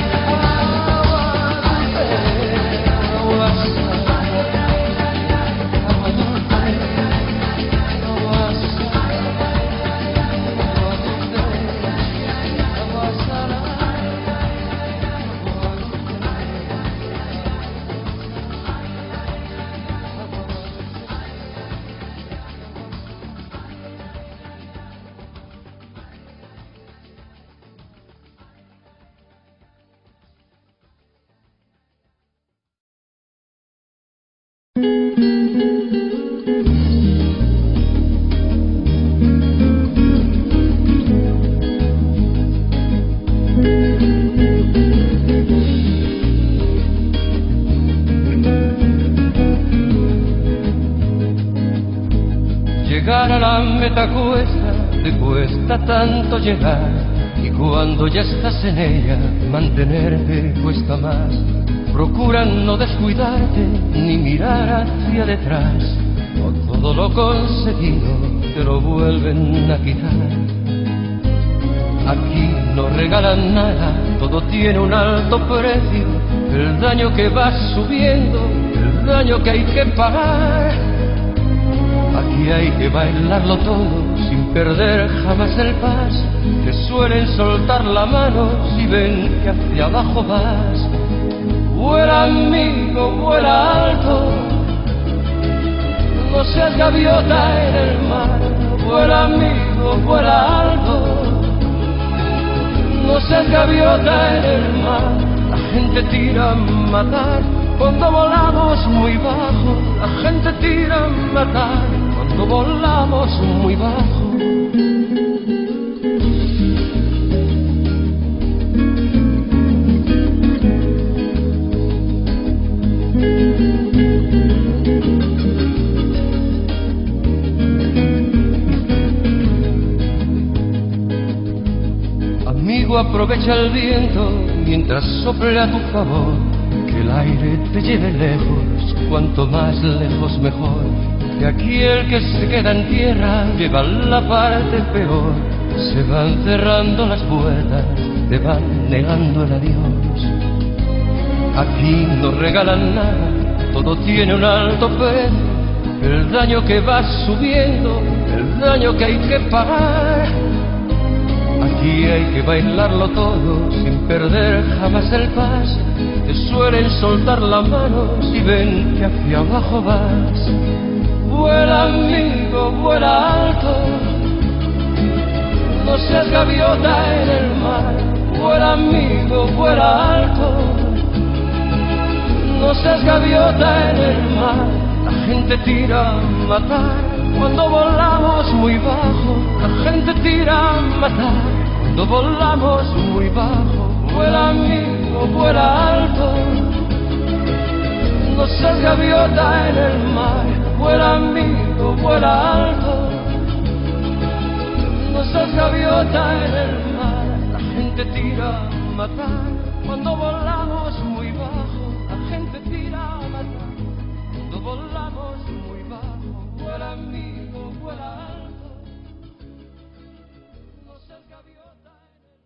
Llegar a la meta cuesta, te cuesta tanto llegar, y cuando ya estás en ella, mantenerte cuesta más. Procura no descuidarte ni mirar hacia detrás, o todo lo conseguido te lo vuelven a quitar. Aquí no regalan nada, todo tiene un alto precio, el daño que va subiendo, el daño que hay que pagar. Aquí hay que bailarlo todo sin perder jamás el paso. Te suelen soltar la mano si ven que hacia abajo vas. Vuela amigo, vuela alto, no seas gaviota en el mar. Vuela amigo, vuela alto, no seas gaviota en el mar. La gente tira a matar cuando volamos muy bajo. La gente tira a matar cuando volamos muy bajo. Amigo, aprovecha el viento mientras sople a tu favor, que el aire te lleve lejos, cuanto más lejos mejor. De aquí el que se queda en tierra lleva la parte peor. Se van cerrando las puertas, te van negando el adiós. Aquí no regalan nada, todo tiene un alto precio. El daño que va subiendo, el daño que hay que pagar. Aquí hay que bailarlo todo sin perder jamás el paso. Te suelen soltar la mano si ven que hacia abajo vas. Vuela amigo, vuela alto, no seas gaviota en el mar. Vuela amigo, vuela alto, no seas gaviota en el mar. La gente tira a matar cuando volamos muy bajo. La gente tira a matar cuando volamos muy bajo. Vuela amigo, vuela alto, no seas gaviota en el mar. Vuela amigo, vuela alto, no seas gaviota en el mar. La gente tira a matar cuando volamos muy bajo. La gente tira a matar cuando volamos muy bajo. Vuela amigo, vuela alto, no seas gaviota en el mar.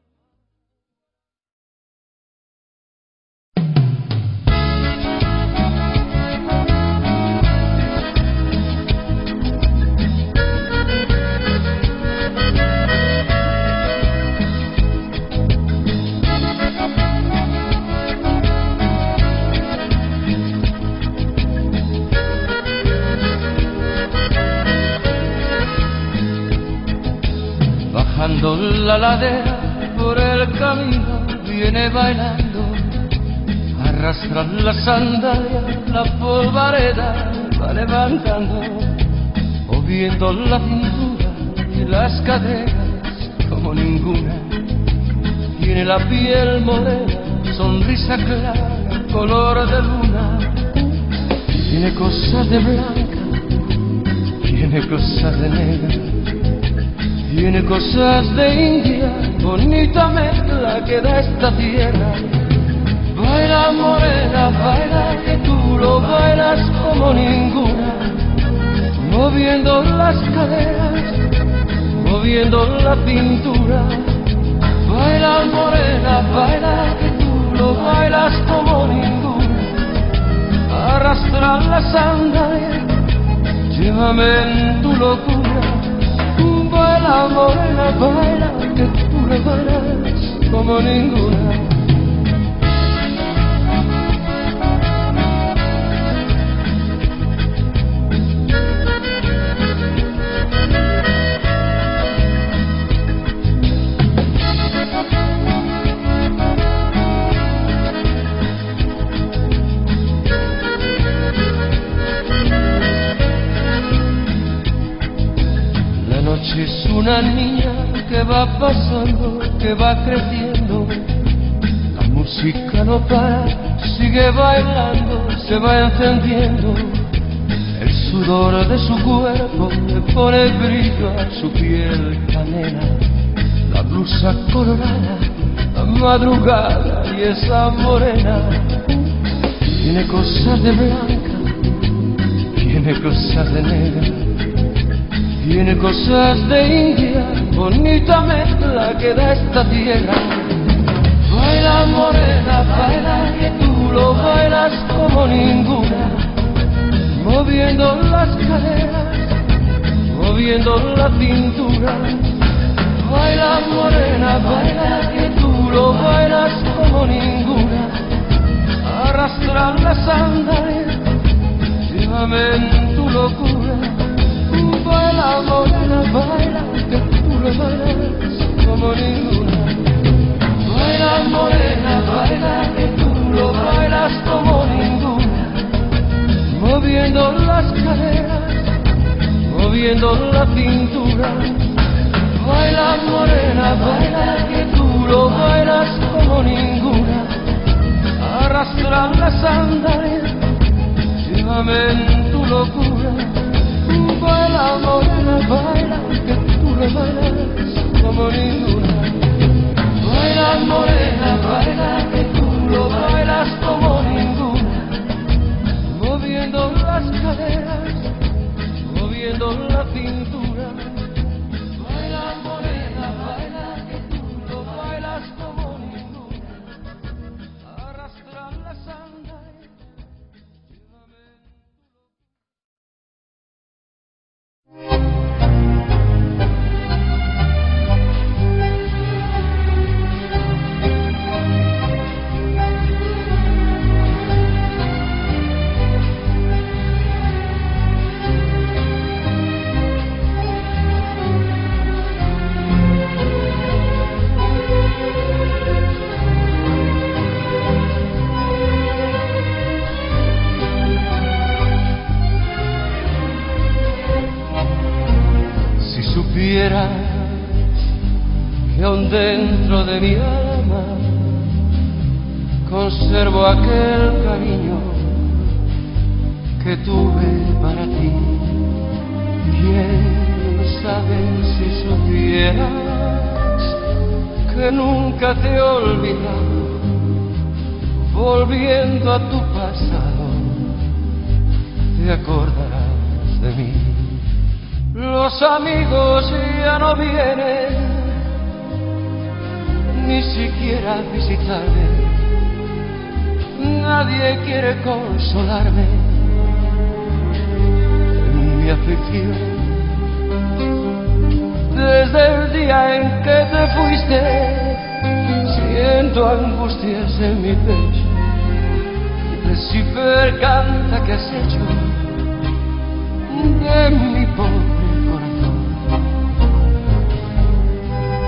bajando la ladera por el camino viene bailando, arrastra la sandalia, la polvareda va levantando, moviendo la cintura y las caderas como ninguna. Tiene la piel morena, sonrisa clara, color de luna. Tiene cosas de blanca, tiene cosas de negra, tiene cosas de India, bonita mezcla que da esta tierra. Baila morena, baila que tú lo bailas como ninguna, moviendo las caderas, moviendo la cintura. Baila morena, baila que tú lo bailas como ninguna, arrastra la sandalia, llévame en tu locura. Baila morena, baila que tú lo bailas como ninguna. Es una niña que va pasando, que va creciendo. La música no para, sigue bailando, se va encendiendo. El sudor de su cuerpo le pone brillo a su piel canela. La blusa colorada, la madrugada y esa morena. Tiene cosas de blanca, tiene cosas de negra, tiene cosas de India, bonita mezcla que da esta tierra. Baila morena, baila que tú lo bailas como ninguna, moviendo las caderas, moviendo la cintura. Baila morena, baila que tú lo bailas como ninguna, arrastra la sandalia, llévame en tu locura. Baila morena, baila que tú lo bailas como ninguna. Baila morena, baila que tú lo bailas como ninguna, moviendo las caderas, moviendo la cintura. Baila morena, baila que tú lo bailas como ninguna, arrastra la sandalia, llévame en tu locura. Baila morena, baila que tú lo bailas como ninguna. Baila morena, baila que tú lo bailas como ninguna, moviendo las caderas, moviendo la cintura. Baila morena, baila que tú lo bailas como ninguna, arrastra la sandalia, llévame. Que aún dentro de mi alma conservo aquel cariño que tuve para ti. Quién sabe si supieras que nunca te he olvidado, volviendo a tu pasado te acordarás de mí. Los amigos ya no vienen ni siquiera a visitarme, nadie quiere consolarme en mi aflicción. Desde el día en que te fuiste, siento angustias en mi pecho, Lucifer canta que has hecho de mi pobre corazón.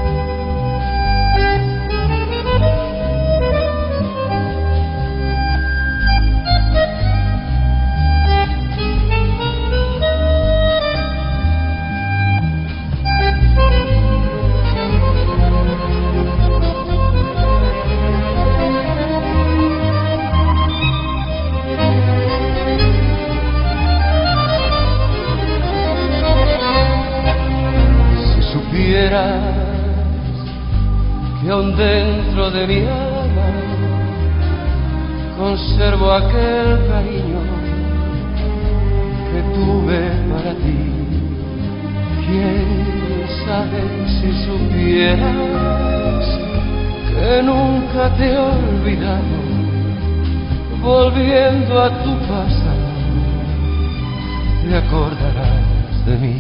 supieras que aún dentro de mi alma conservo aquel cariño que tuve para ti. Quién sabe si supieras que nunca te he olvidado, volviendo a tu pasado te acordarás de mí.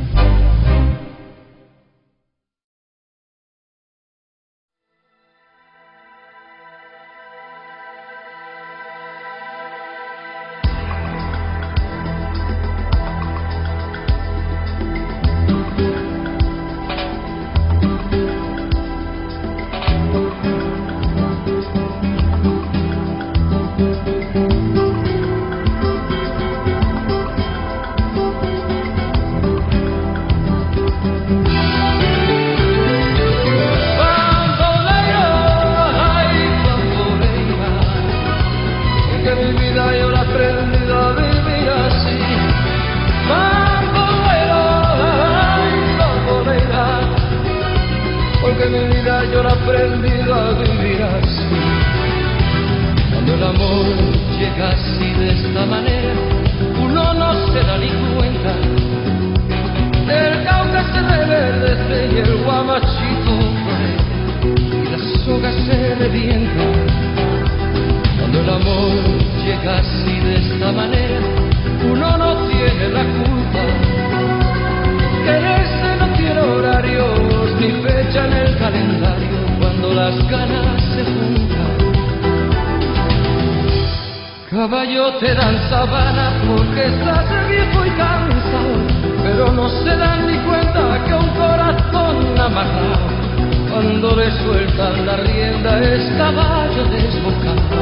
Caballo te dan sabana porque estás viejo y cansado, pero no se dan ni cuenta que un corazón amarrado, cuando le sueltan la rienda es caballo desbocado.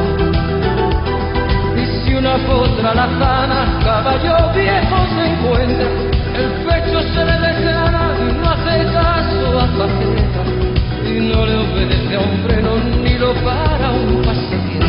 Y si una potra la sana, caballo viejo se encuentra, el pecho se le desgrana y no hace caso a faceta, y no le obedece a un freno ni lo para un pasatiempo.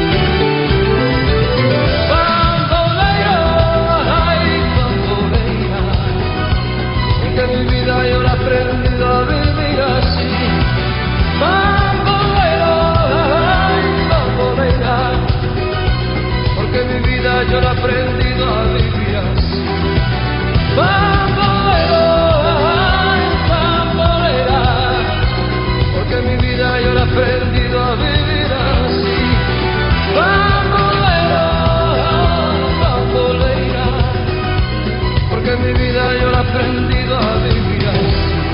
Mi vida yo la he aprendido a vivir así. Bambolero, ay, bambolera, porque mi vida yo la he aprendido a vivir así. Bambolero, ay, bambolera, porque mi vida yo la he aprendido a vivir así. Bambolero, ay, bambolera, porque mi vida yo la he aprendido a vivir así.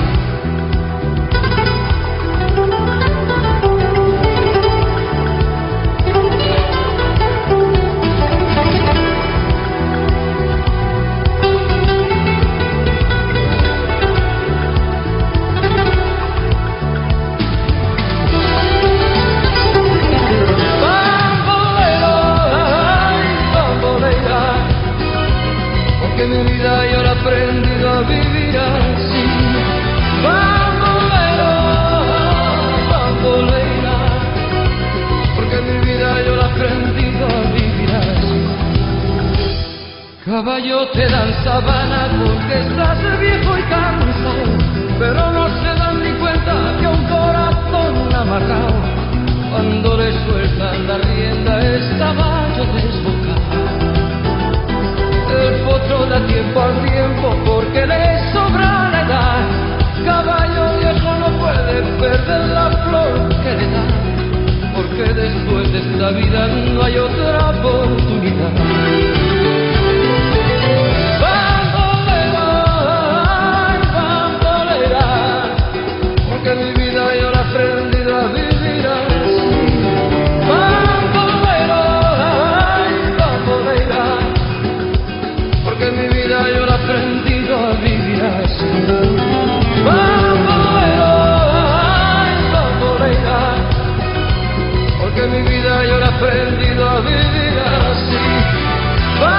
Bambolero, ay, bambolera, porque mi vida yo la he aprendido a vivir así. Bambolero, bambolera, porque mi vida yo la he aprendido a vivir así. Caballo te dan sabana porque estás viejo y cansado, pero no se dan ni cuenta que un corazón amarrado, cuando le sueltan la rienda es caballo desbocado. El potro da tiempo al tiempo porque le sobra la edad. Caballo viejo no puede perder la flor que le da, porque después de esta vida no hay otra oportunidad. Bambolero, ay, bambolera, porque mi vida yo la he aprendido a vivir así. Bambolero, ay, bambolera, porque mi vida yo la he aprendido a vivir así. Bambolero, ay, bambolera, porque mi vida yo la he aprendido a vivir así.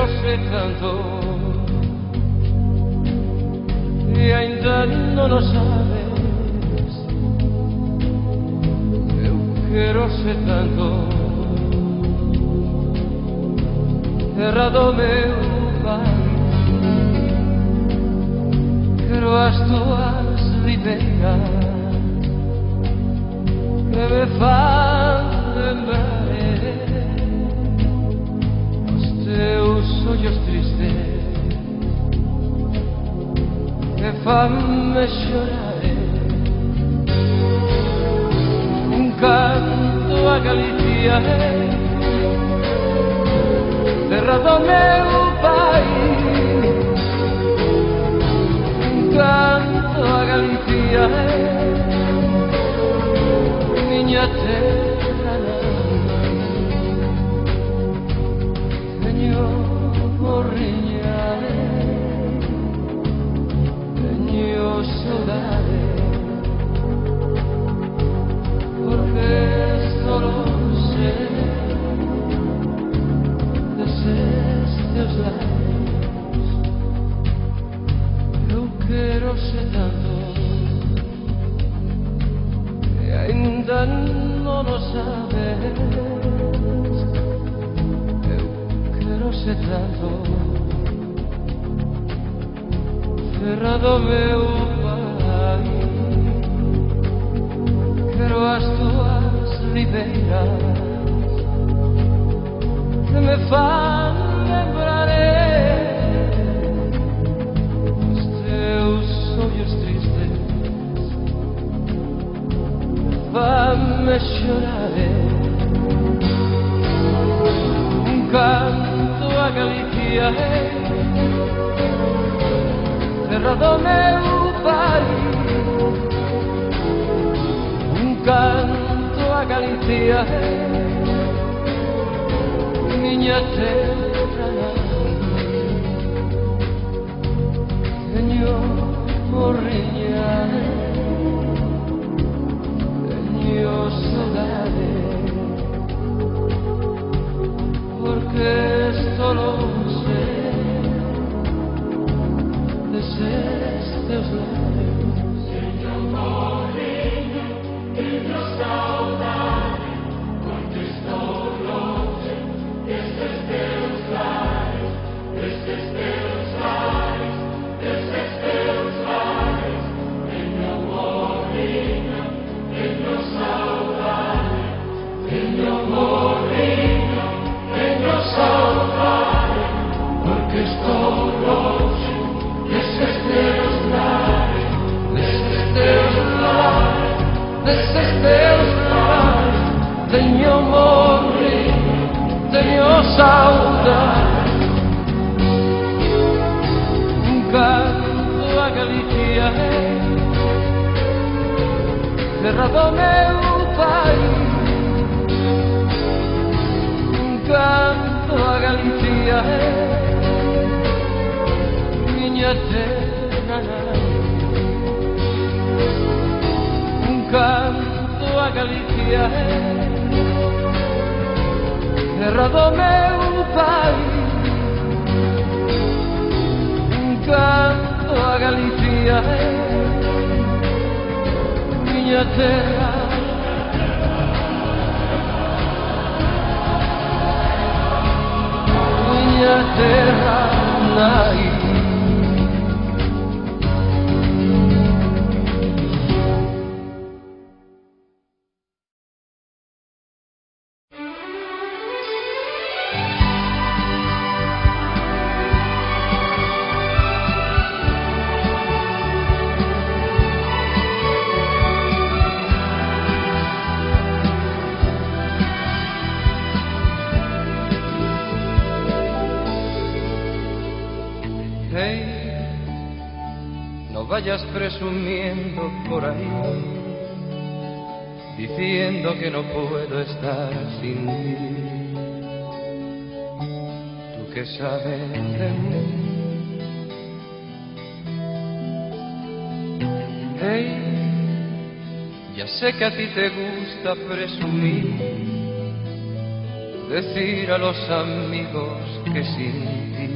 sé tanto e ainda non o sabes. Eu quero ser tanto terra do meu pai. Quero as tuas ribeiras que me fan lembrar os teus ollos tristes que fan-me chorar. Un canto a Galicia, terra do meu pai. Un canto a Galicia, miña terra nana. Teño morriña, teño saudade, porque solo sé deses teus labios. Eu quero ser tanto e ainda non o sabes. Eu quero ser tanto terra do meu pai. Quero as tuas ribeiras que me fan lembrar os teus ollos tristes, fan-me chorar. Un canto a Galicia, terra do meu pai. Un canto a Galicia, miña terra nana. Teño morriña, teño saudade, porque solo sé deses teus labios. Teño morriña, teño saudade, porque estou longe destes teus lares, destes teus lares, destes teus lares. Teño morriña, teño saudade, teño morriña, teño saudade, porque estou longe destes teus lares, destes teus lares, destes teus lares. Teño morriña, teño saudade. Un canto a Galicia, terra do meu pai. Un canto a Galicia, miña terra nana. Un canto a Galicia, terra do meu pai. Un canto a Galicia, miña terra, miña terra nai. Hey, no vayas presumiendo por ahí, diciendo que no puedo estar sin ti. Tú que sabes de mí. Hey, ya sé que a ti te gusta presumir decir a los amigos que sin ti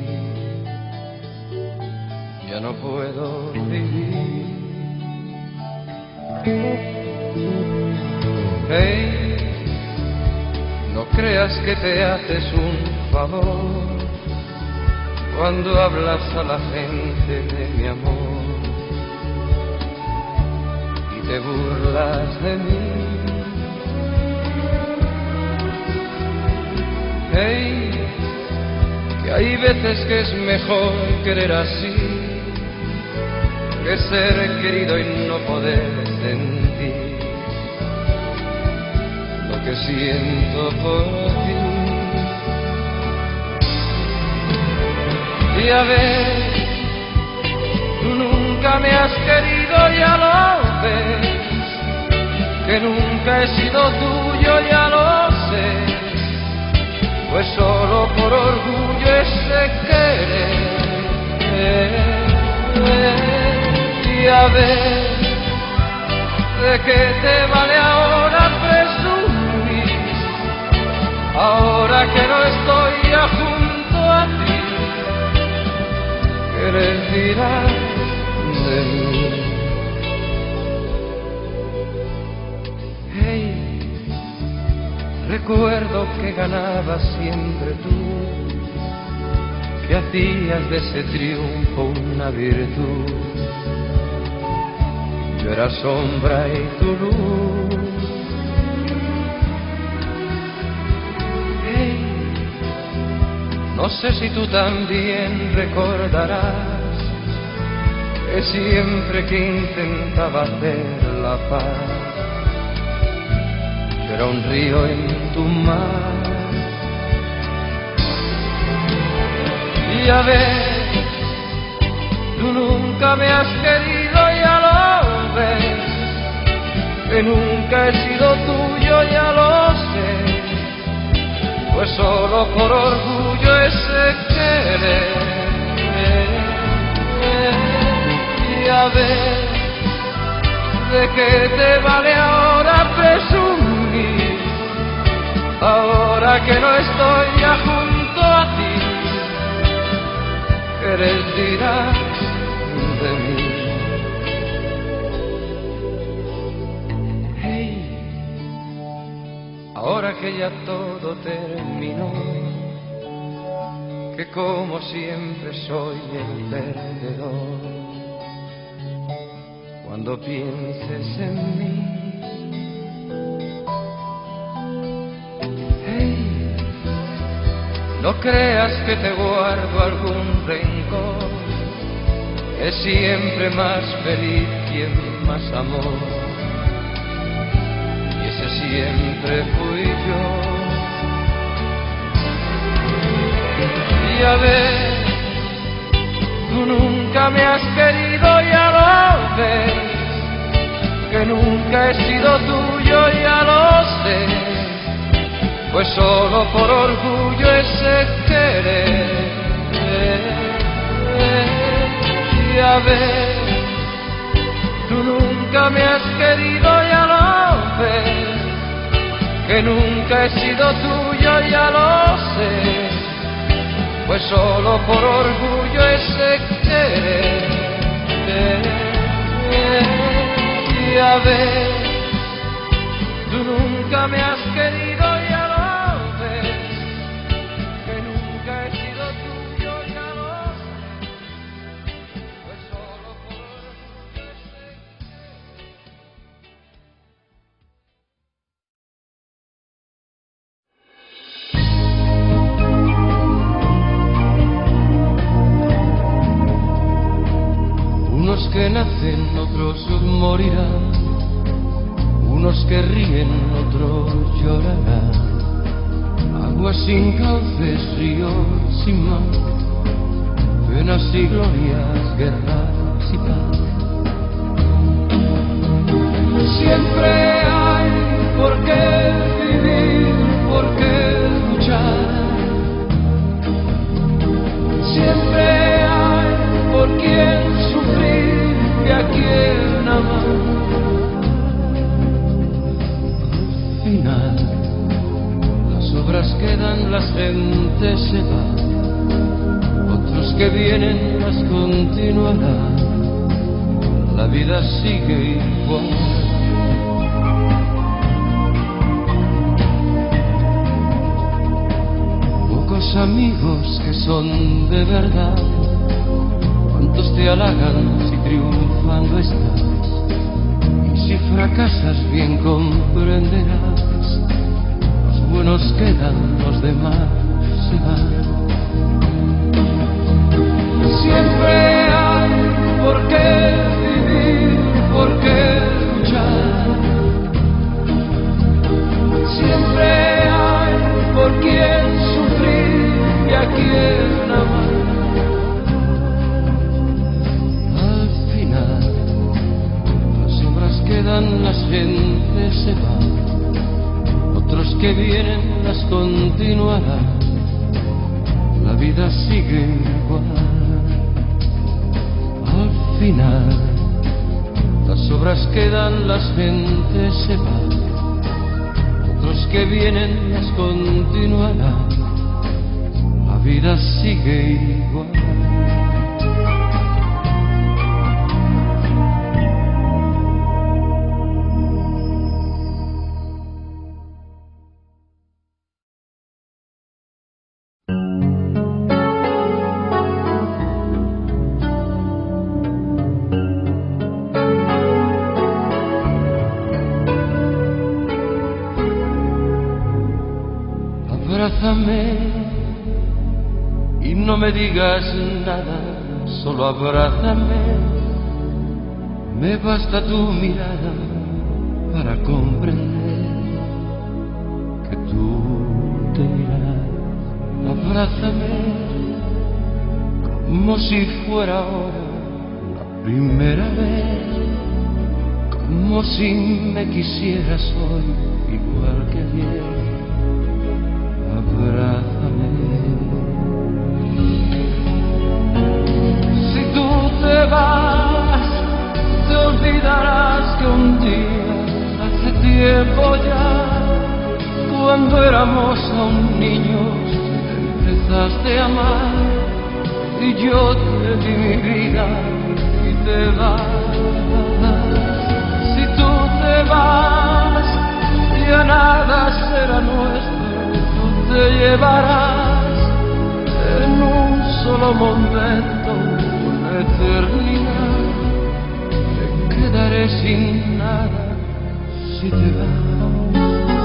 ya no puedo vivir. Hey, no creas que te haces un favor cuando hablas a la gente de mi amor y te burlas de mí. Hey, que hay veces que es mejor querer así que ser querido y no poder sentir lo que siento por ti. Y a ver, tú nunca me has querido, ya lo ves, que nunca he sido tuyo, ya lo sé, pues solo por orgullo ese querer. Y a ver, ¿de qué te vale ahora presumir? Ahora que no estoy ya junto a ti, ¿qué les dirás de mí? Hey, recuerdo que ganabas siempre tú, que hacías de ese triunfo una virtud. Yo era sombra y tu luz. Hey, no sé si tú también recordarás que siempre que intentaba hacer la paz, yo era un río en tu mar. Y a ver, tú nunca me has querido, ya lo ves, que nunca he sido tuyo, ya lo sé, pues solo por orgullo ese querer. Y a ver, ¿de qué te vale ahora presumir? Ahora que no estoy ya junto a ti, ¿qué les dirás de mí? Hey, ahora que ya todo terminó, que como siempre soy el perdedor, cuando pienses en mí, hey, no creas que te guardo algún rencor, es siempre más feliz quien más amor, y ese siempre fui yo. Y a ver, tú nunca me has querido, ya lo ves, que nunca he sido tuyo, ya lo sé, pues solo por orgullo ese querer. Y a ver, tú nunca me has querido, ya lo ves, que nunca he sido tuyo, ya lo sé, pues solo por orgullo ese querer. Y a ver, tú nunca me has querido, ya lo ves, que nunca he sido tuyo, ya lo sé, pues solo por orgullo ese querer. Unos que nacen, otros morirán, unos que ríen, otros llorarán. Aguas sin cauces, ríos sin mar, penas y glorias, guerras y paz. Siempre hay por qué vivir, por qué luchar. Siempre hay por quien sufrir y a quien amar. Al final, las obras quedan gente se va, otros que vienen las continuarán, la vida sigue igual. Pocos amigos que son de verdad, cuántos te halagan si triunfando estás, y si fracasas bien comprenderás, los buenos quedan, los demás se van. Siempre hay por qué vivir, por qué luchar, siempre hay por quién sufrir y a quién amar. Al final las obras quedan, las gentes se van, otros que vienen las continuarán, la vida sigue igual. Al final las obras quedan, las gentes se van, otros que vienen las continuarán, la vida sigue igual. Abrázame y no me digas nada, solo abrázame. Me basta tu mirada para comprender que tú te irás. Abrázame como si fuera ahora la primera vez, como si me quisieras hoy igual que ayer. Abrázame. Si tú te vas, te olvidarás que un día, hace tiempo ya, cuando éramos aún niños, empezaste a amar y yo te di mi vida y te vas. Si tú te vas, ya nada será nuestro. Te llevarás en un solo momento una eternidad. Te quedaré sin nada si te vas.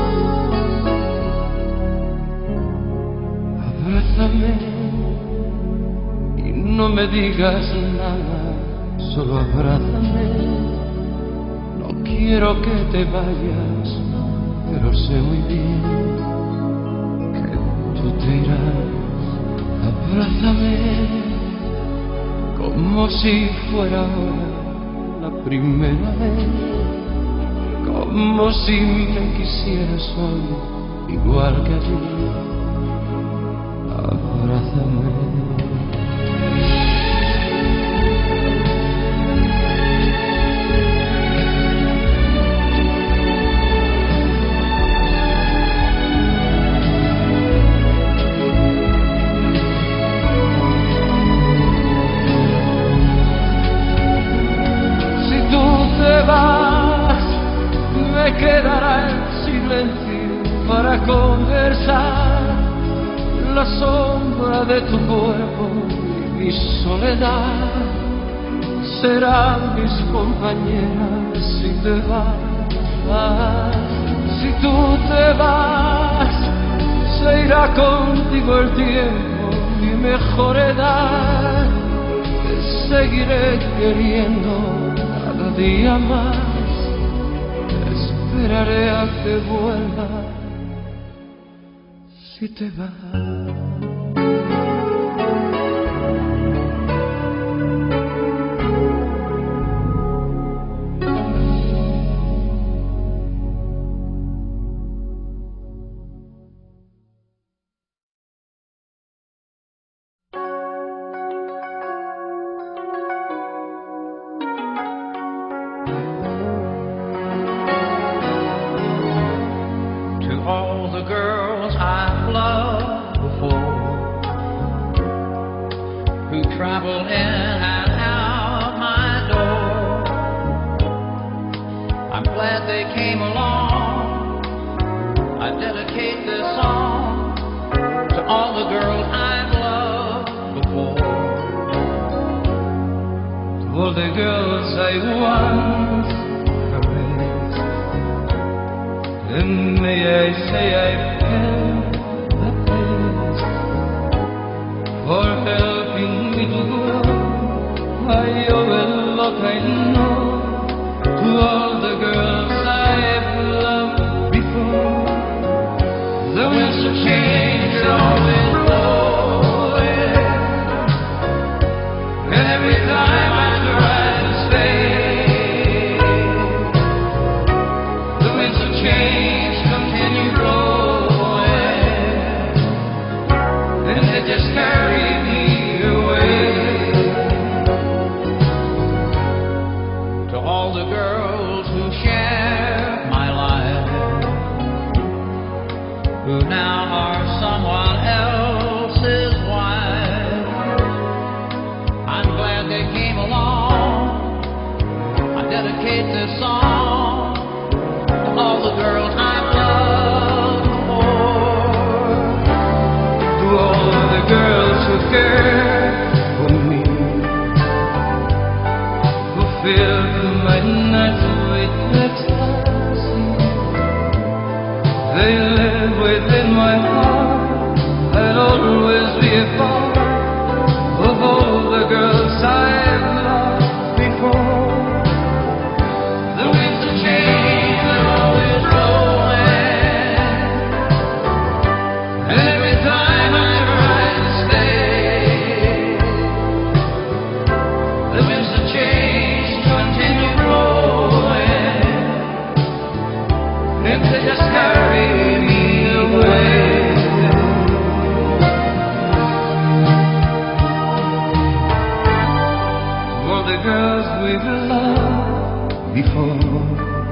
Abrázame y no me digas nada, solo abrázame. No quiero que te vayas, pero sé muy bien tú te irás. Abrázame como si fuera ahora la primera vez, como si me quisieras hoy igual que ayer. Abrázame. Quedará el silencio para conversar, la sombra de tu cuerpo y mi soledad serán mis compañeras si te vas. Si tú te vas, se irá contigo el tiempo, mi mejor edad. Te seguiré queriendo cada día más. Esperaré a que vuelvas si te vas. all the girls I've loved travel in and out my door. I'm glad they came along. I dedicate this song to all the girls I've loved before. To all the girls I once caressed, and may I say I felt the best for helping me to grow. I owe a lot I know to all the girls I've loved before. The winds of change are always blowing, and every time I try to stay, the winds of change continue blowing, and they just carry me away. To all the girls who share my life, who now are someone else's wife, I'm glad they came along. I dedicate this song to all the girls I've loved before. To all the girls who care for me, who filled my nights with ecstasy, they live within my heart. I'll always be a part of all the girls I've loved before. The winds of change are always blowing, and every time I try to stay, the winds of change continue blowing, and they just carry me away. All the girls we've loved before,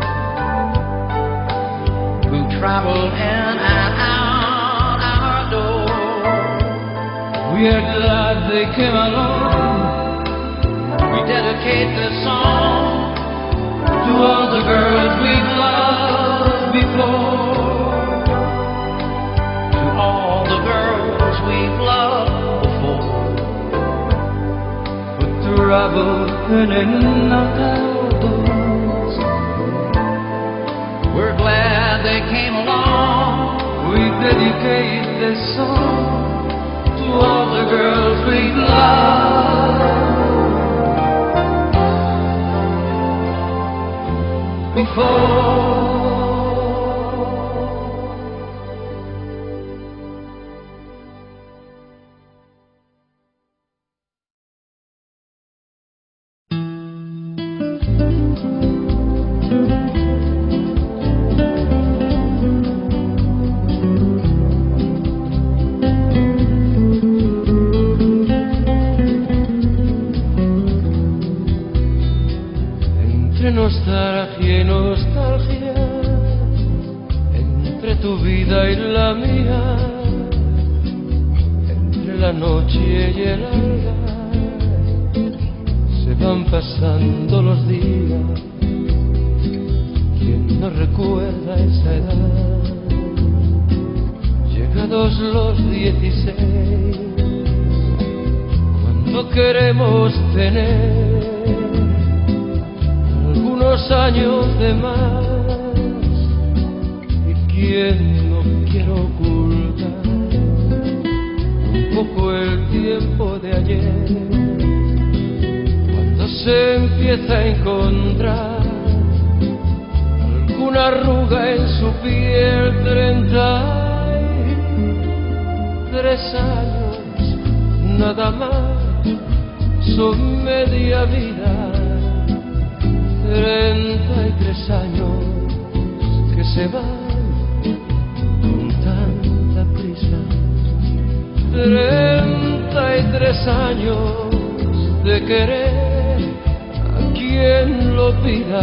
Who travel in and out our door. we are glad they came along. We dedicate this song To all the girls we've loved before, to all the girls we've loved before. who travel in and out outdoors. We're glad they came along. We dedicate this song to all the girls we've loved before. Entre nostalgia y nostalgia, entre tu vida y la mía, entre la noche y el alba, se van pasando los días. ¿Quién no recuerda esa edad? Llegados los dieciséis, cuando queremos tener algunos años de más, y quien no quiere ocultar un poco el tiempo de ayer, cuando se empieza a encontrar alguna arruga en su piel. Treinta y tres años nada más son media vida. Treinta y tres años que se van con tanta prisa. Treinta y tres años de querer a quien lo pida.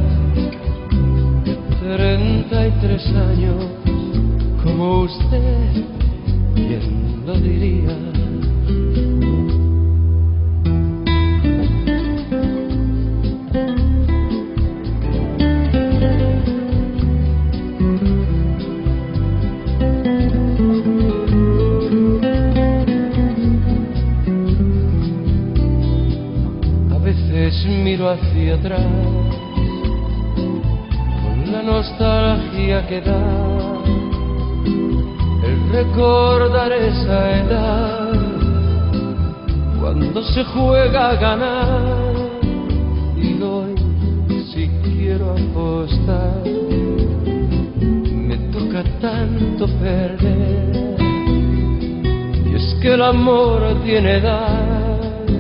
Treinta y tres años como usted bien lo diría. miro hacia atrás con la nostalgia que da el recordar esa edad cuando se juega a ganar. Y hoy, si quiero apostar, me toca tanto perder. Y es que el amor tiene edad,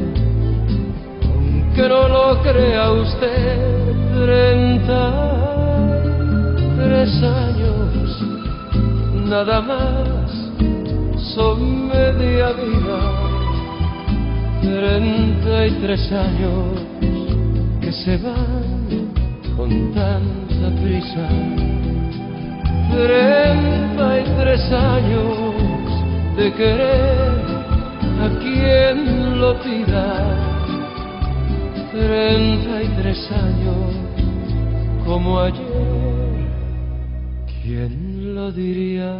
aunque no lo crea usted. Treinta tres años nada más son media vida. Treinta y tres años que se van con tanta prisa. Treinta y tres años de querer a quien lo pida. Treinta y tres años como ayer, ¿quién lo diría?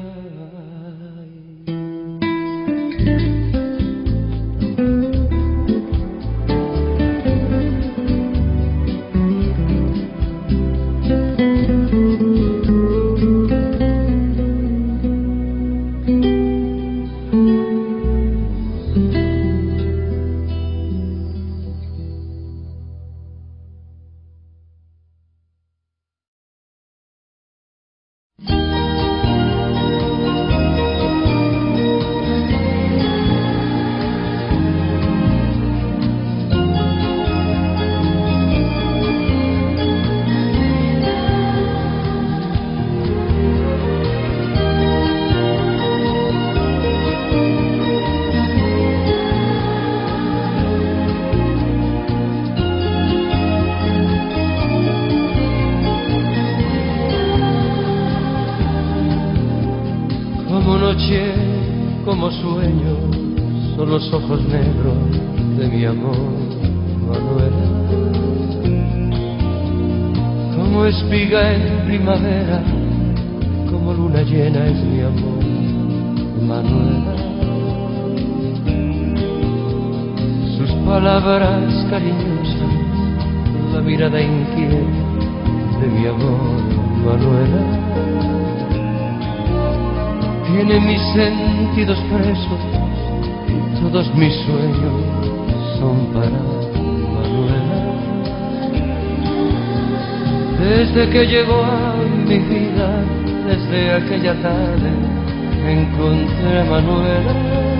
Como sueño son los ojos negros de mi amor, Manuela. Como espiga en primavera, como luna llena es mi amor, Manuela. Sus palabras cariñosas, la mirada inquieta de mi amor, Manuela. Tiene mis sentidos presos y todos mis sueños son para Manuela. Desde que llegó a mi vida, desde aquella tarde, encontré a Manuela.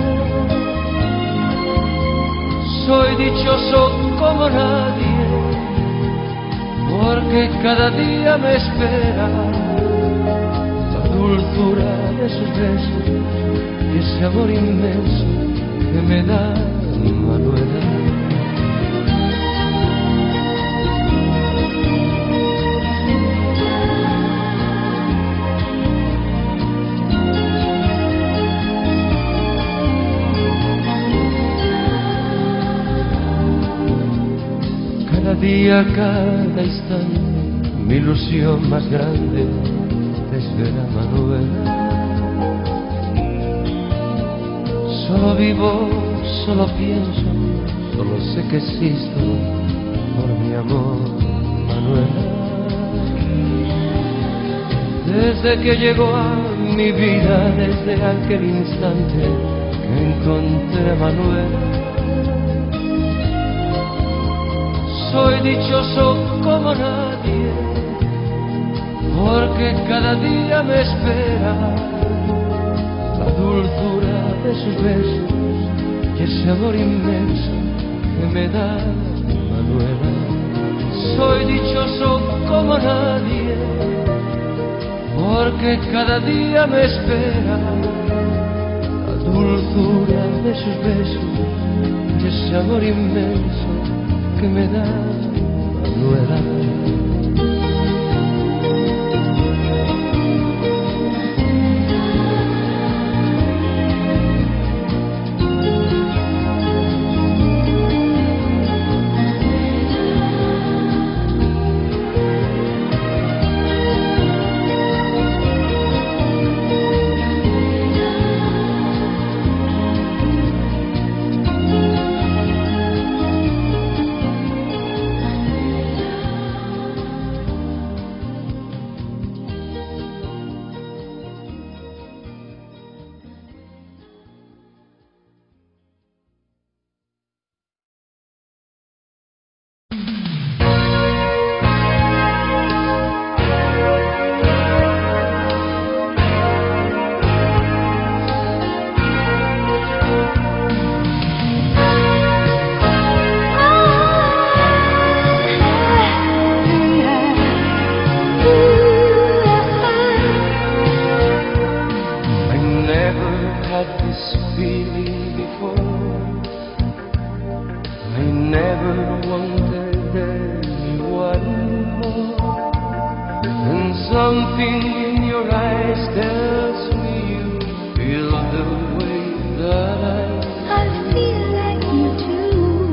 Soy dichoso como nadie, porque cada día me espera la dulzura de sus besos y ese amor inmenso que me da Manuela. Cada día, cada instante, mi ilusión más grande es ver a Manuela. Solo vivo, solo pienso, solo sé que existo por mi amor, Manuela. Desde que llegó a mi vida, desde aquel instante que encontré a Manuela, soy dichoso como nadie, porque cada día me espera la dulzura de sus besos y ese amor inmenso que me da Manuela. Soy dichoso como nadie, porque cada día me espera la dulzura de sus besos y ese amor inmenso que me da Manuela. never wanted anyone more. And something in your eyes tells me you feel the way that I I feel like you do.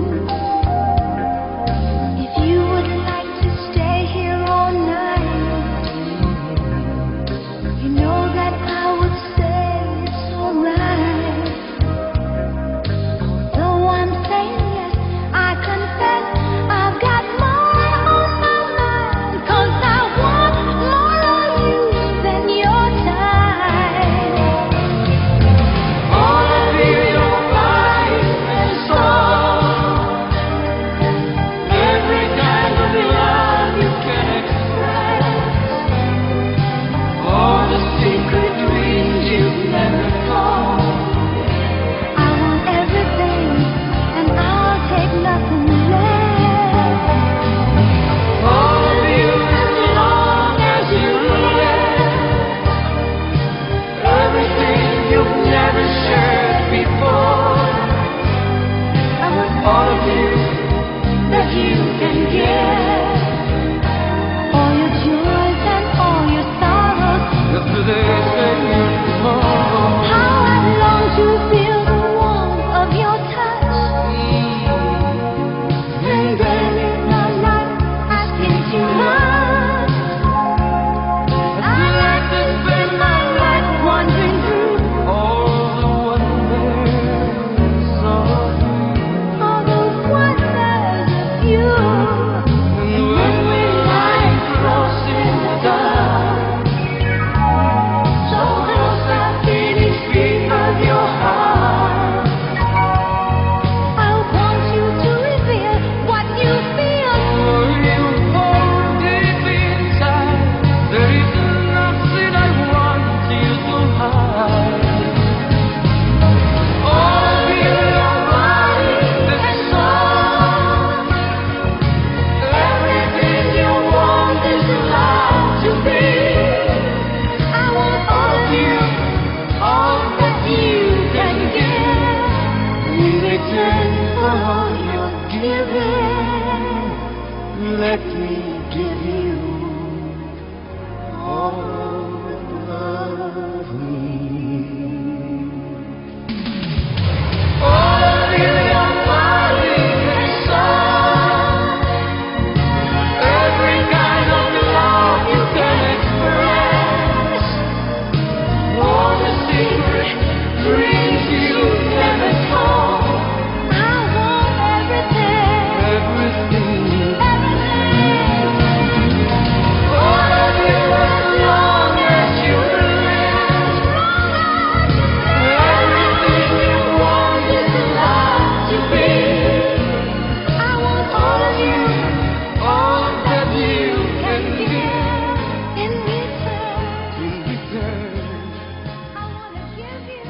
If you would like to stay here all night, you know that I would say it's alright. Although I'm saying yes, I confess I've got more on my mind. 'Cause I want more of you than your time. All of you, your life and soul, every kind of love you can express, all the secret dreams you've never told. I want everything, and I'll take nothing less. All of you, as long as you live, everything you've never shared before. I want All of you that you can give, all your joys and all your sorrows. yesterday, today, and tomorrow. How I've longed to feel the warmth of your touch. And then in the night, asking too much. I'd like to spend my life wandering through All the wonders of all those wonders of you. and when we lie close in the dark, So close I feel each beat of your heart. I want you to reveal what you feel. for you hold deep inside, there is nothing I want you to hide. All of you, your body and soul, everything you want is allowed to be. I want all of you, all that you can give. In return for all you're giving, let me give you all of me. All of you, your body and soul, every kind of love you can express, all the secret dreams you never told. I want everything, Everything, everything. all of you, as long as you live, everything you want is allowed to be. I want all of you, All that you can can give give in return. in return. I wanna give you.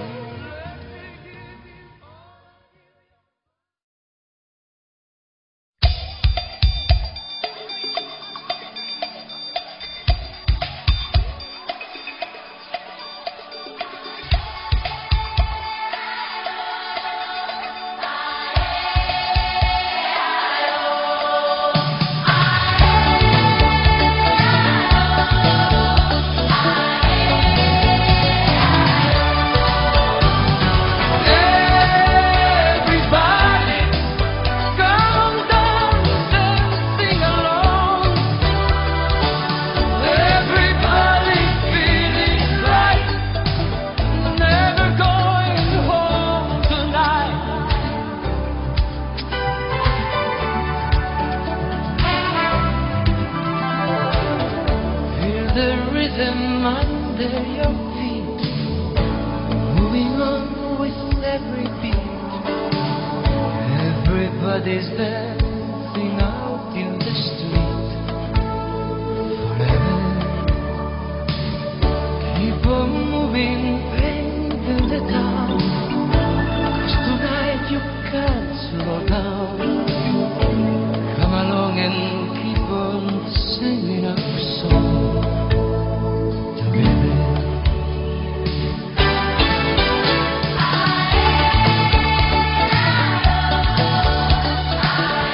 Everybody, come down and sing along. Everybody feeling right, never going home tonight. Feel the rhythm under your feet, moving on with every beat. Everybody's dancing out in the street. Forever, keep on moving into the town. 'Cause tonight you can't slow down. Come along and keep on singing our song together. I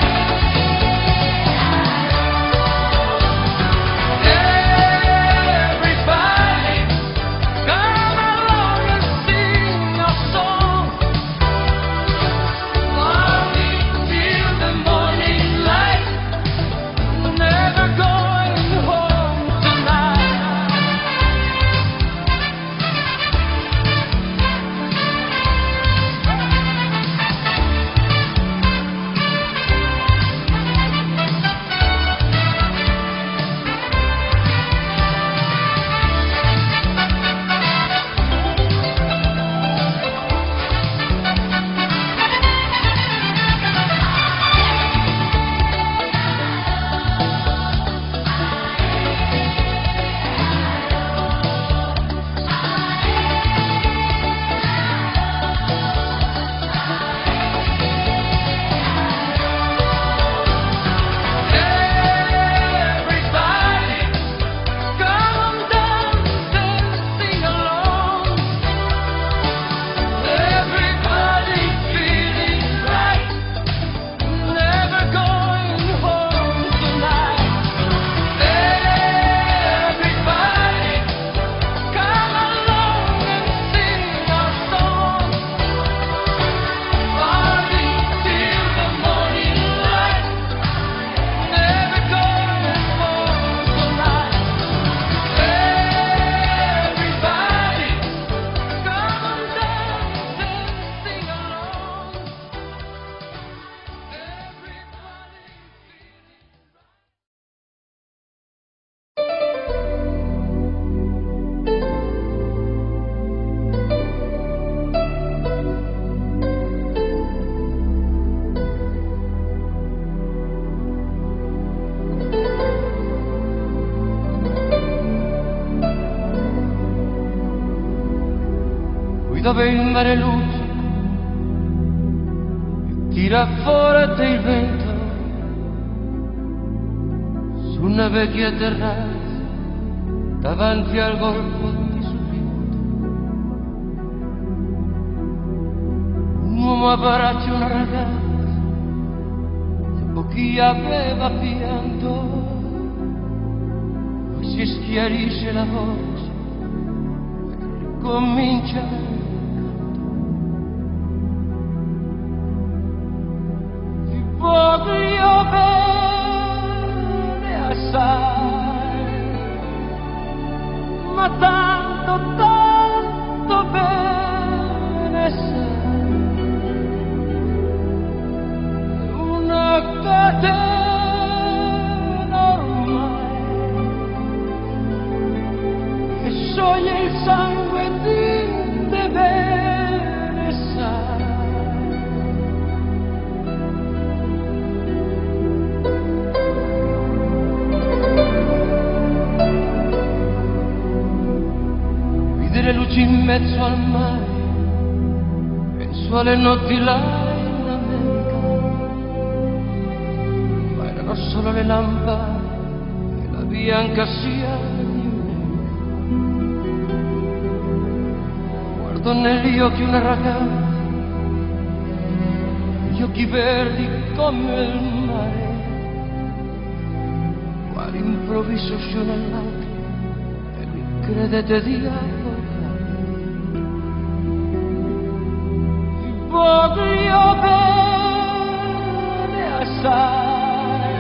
dove il mare luce e tira forte il vento su una vecchia terrazza davanti al golfo di Sorrento. Un uomo abbraccia una ragazza dopo chi aveva pianto, poi si schiarisce la voce e comincia il canto. Ti voglio bene assai, ma tanto, tanto bene sai, una catena ormai che scioglie il sangue di te bene sai. Le luci in mezzo al mare, penso alle notti là in America, ma erano solo le lampade e la bianca scia di un'eca. Guardo negli occhi una ragazza, gli occhi verdi come il mare, quale improvviso scionellato e mi credete di affogare. Voglio bene assai,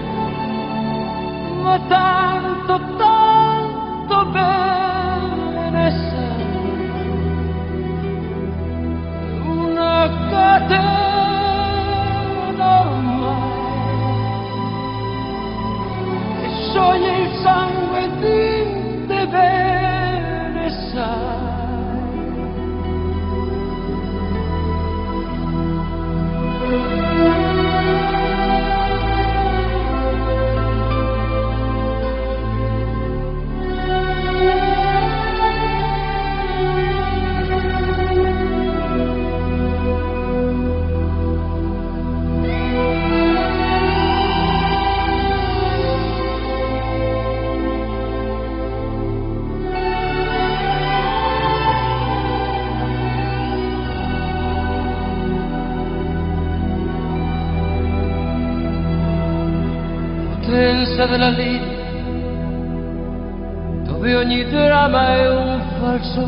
ma tanto, tanto bene sai, una catena ormai che scioglie il sangue di te bene sai. Potenza della lite, dove ogni dramma è un falso,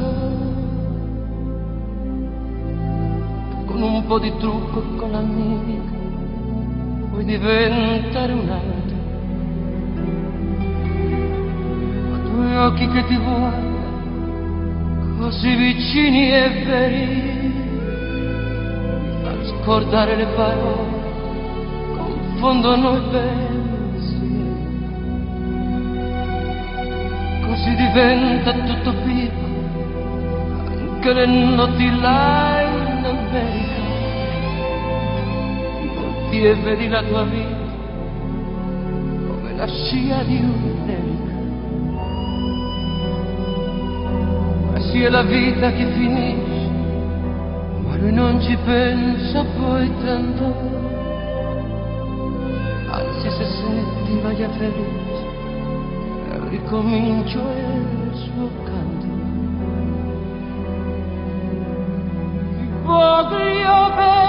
con un po' di trucco e con la mimica puoi diventare un altro. Ma i tuoi occhi che ti guardano così vicini e veri mi fanno scordare le parole, confondono i pensieri. Così diventa tutto piccolo, anche le notti là in America. Volti e vedi la tua vita come la scia di un'elica. Ma sì è la vita che finisce, ma lui non ci pensa poi tanto. Anzi, se sentiva già felice, ricomincio il suo canto. Ti voglio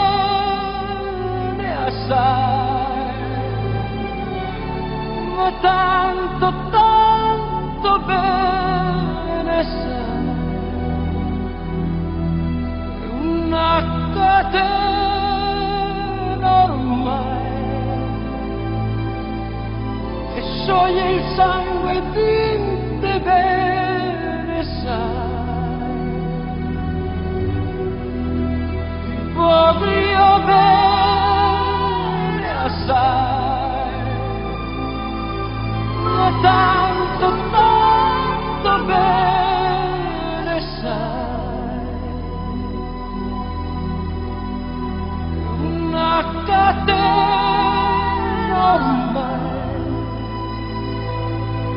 bene assai, ma tanto, tanto bene sai, una catena ormai che scioglie il sangue di te bene sai. Ti voglio bene assai, ma tanto, tanto bene sai, una catena ormai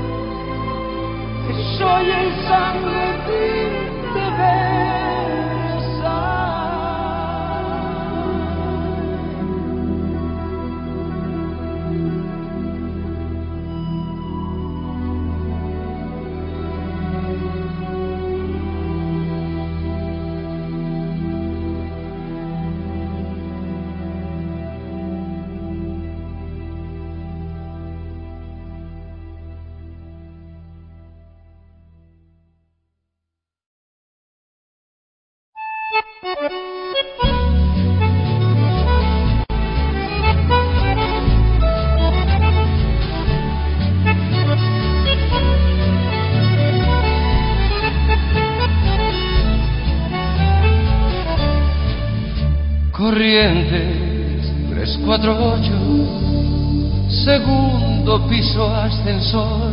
che scioglie il sangue di te bene Corrientes tres cuatro ocho, segundo piso ascensor.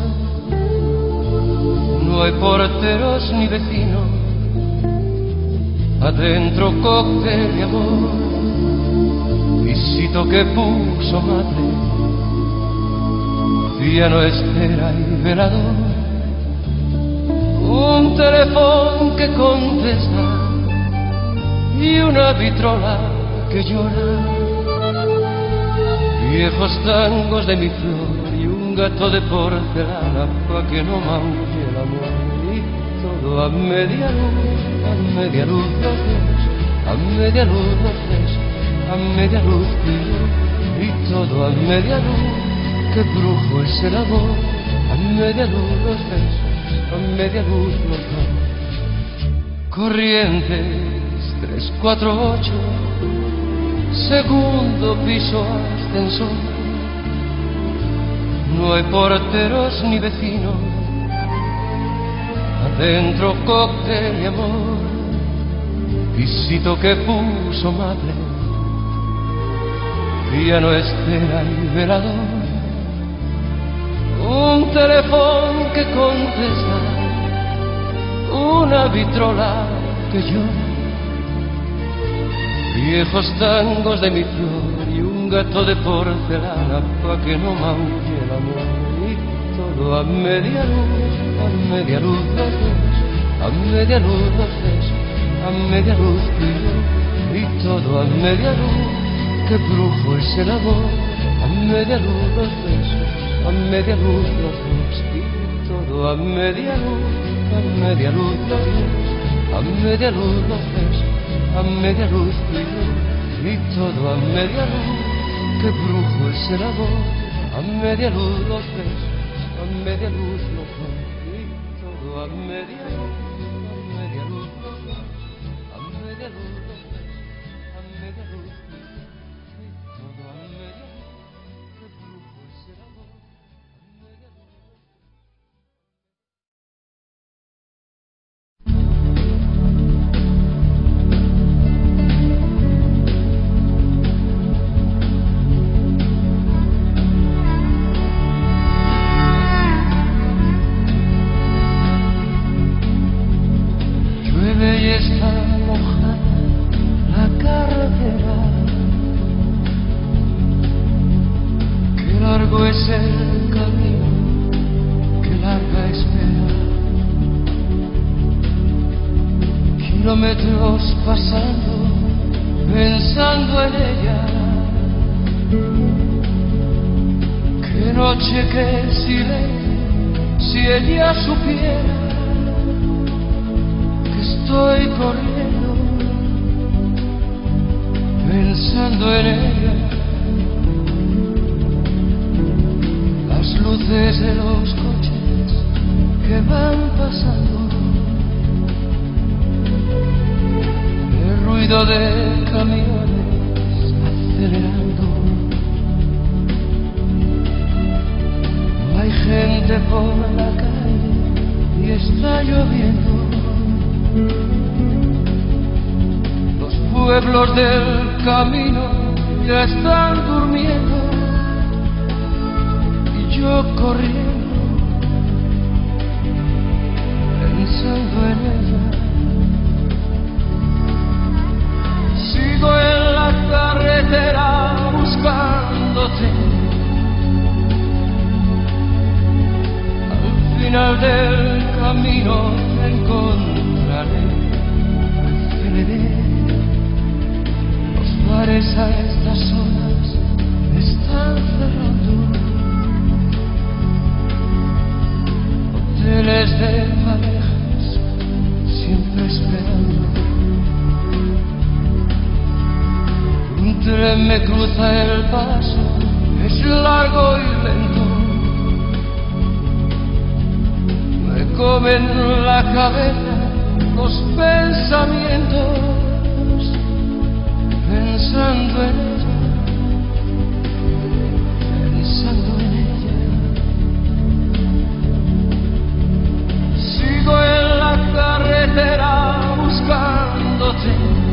No hay porteros ni vecinos, adentro cóctel y amor. Visito que puso madre, piano, espera y velador. Un teléfono que contesta y una vitrola que llora, viejos tangos de mi flor y un gato de porcelana pa' que no maulle el amor. Y todo a media luz, a media luz los dos, a media luz los tres, a media luz tú y yo. Y todo a media luz, qué brujo es el amor. A media luz los besos, a media luz los dos. Corrientes tres cuatro ocho, segundo piso ascensor. No hay porteros ni vecinos, adentro cóctel y amor. Visito que puso madre, piano, espera y velador. Un teléfono que contesta, una vitrola que llora, viejos tangos de mi flor y un gato de porcelana pa' que no maulle el amor. Y todo a media luz, a media luz los dos, a media luz los tres, a media luz tú y yo. Y todo a media luz, qué brujo es el amor. A media luz los besos, a media luz los dos. Y todo a media luz, a media luz los dos, a media luz los besos, a media luz tú y yo. Y todo a media luz, qué brujo es el amor. A media luz los besos, a media luz los dos. Y todo a media luz, a media luz los dos, a media luz los besos, a media luz tú y yo. Y todo a media luz, qué brujo es el amor. A media luz. Y está mojada la carretera, qué largo es el camino, qué larga espera. Kilómetros pasando, pensando en ella. Qué noche, qué silencio, si ella supiera. Estoy corriendo, pensando en ella. Las luces de los coches que van pasando, el ruido de camiones acelerando. No hay gente por la calle y está lloviendo. Los pueblos del camino ya están durmiendo y yo corriendo, pensando en ella. Sigo en la carretera buscándote. Al final del camino te encontraré. Los bares a estas horas están cerrando, hoteles de parejas siempre esperando. Un tren me cruza el paso, es largo y lento. Me comen la cabeza los pensamientos. pensando en ella, pensando en ella. Sigo en la carretera buscándote.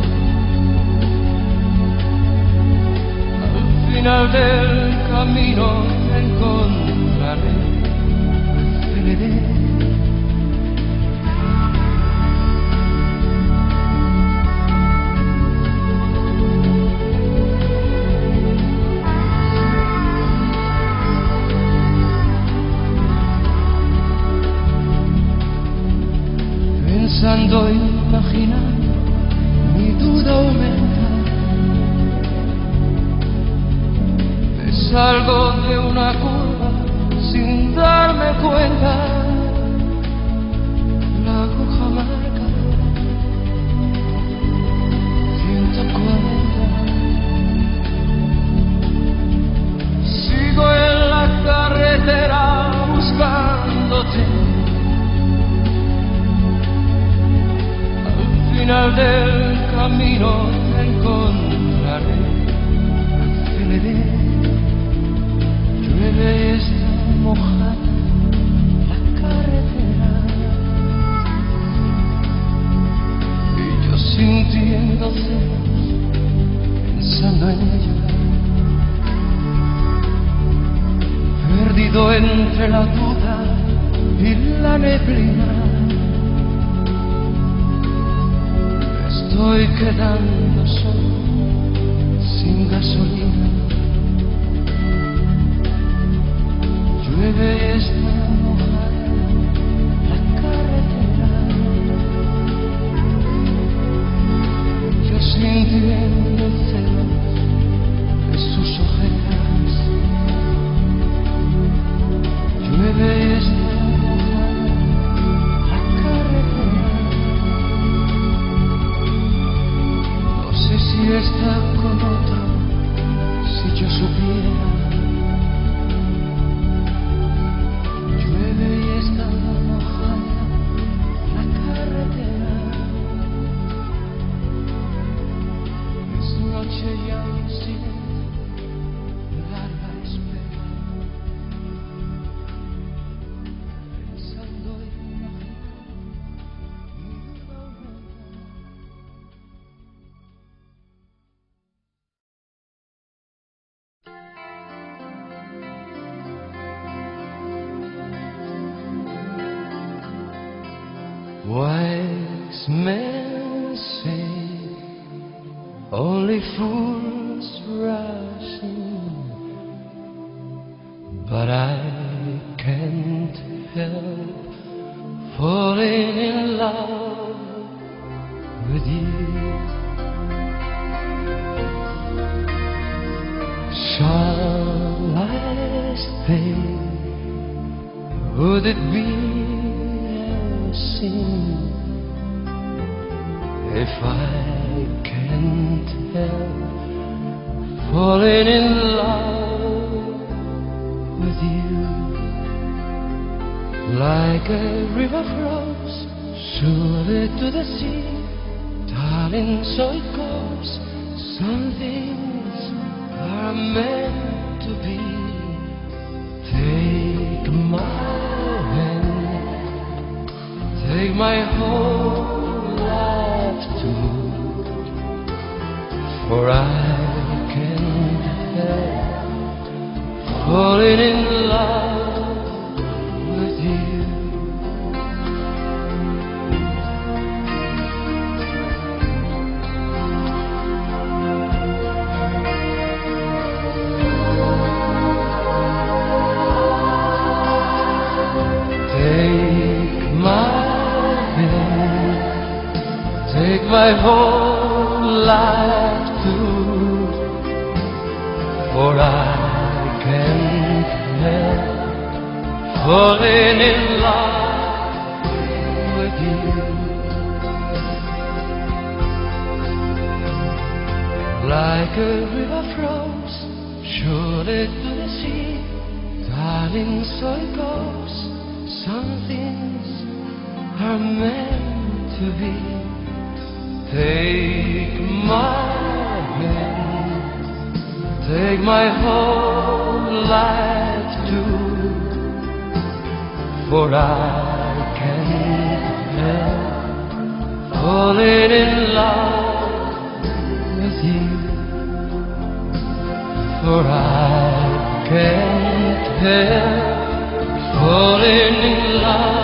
Al final del camino te encontraré. Feliz. Pensando, imaginando, mi duda aumenta. Me salgo de una curva sin darme cuenta. La aguja marca ciento cuarenta. Sigo en la carretera buscándote. Al final del camino te encontraré. Feliz. Llueve y está mojada la carretera, y yo sintiendo celos, pensando en ella, perdido entre la duda y la neblina. Estoy quedando solo, sin gasolina. Llueve y está mojada la carretera, yo sintiendo celos de sus ojeras. Llueve y está mojada la carretera. No sé si está con otro, si yo supiera. Llueve y está mojada la carretera. Es noche ya en silencio, larga espera. Pensando y imaginando, mi duda aumenta. Wise men say only fools rush in, but I can't help falling in love with you. Shall I stay? Would it be if I can't help falling in love with you? Like a river flows surely to the sea, darling, so it goes. Some things are meant to be. Take my take my whole life too, for I can't help falling in love with you. Take my take my whole life too, for I can't help falling in love with you. Like a river flows surely to the sea, darling, so it goes. Some things are meant to be. Take my hand, take my whole life too, for I can't help falling in love with you, for I can't help falling in love.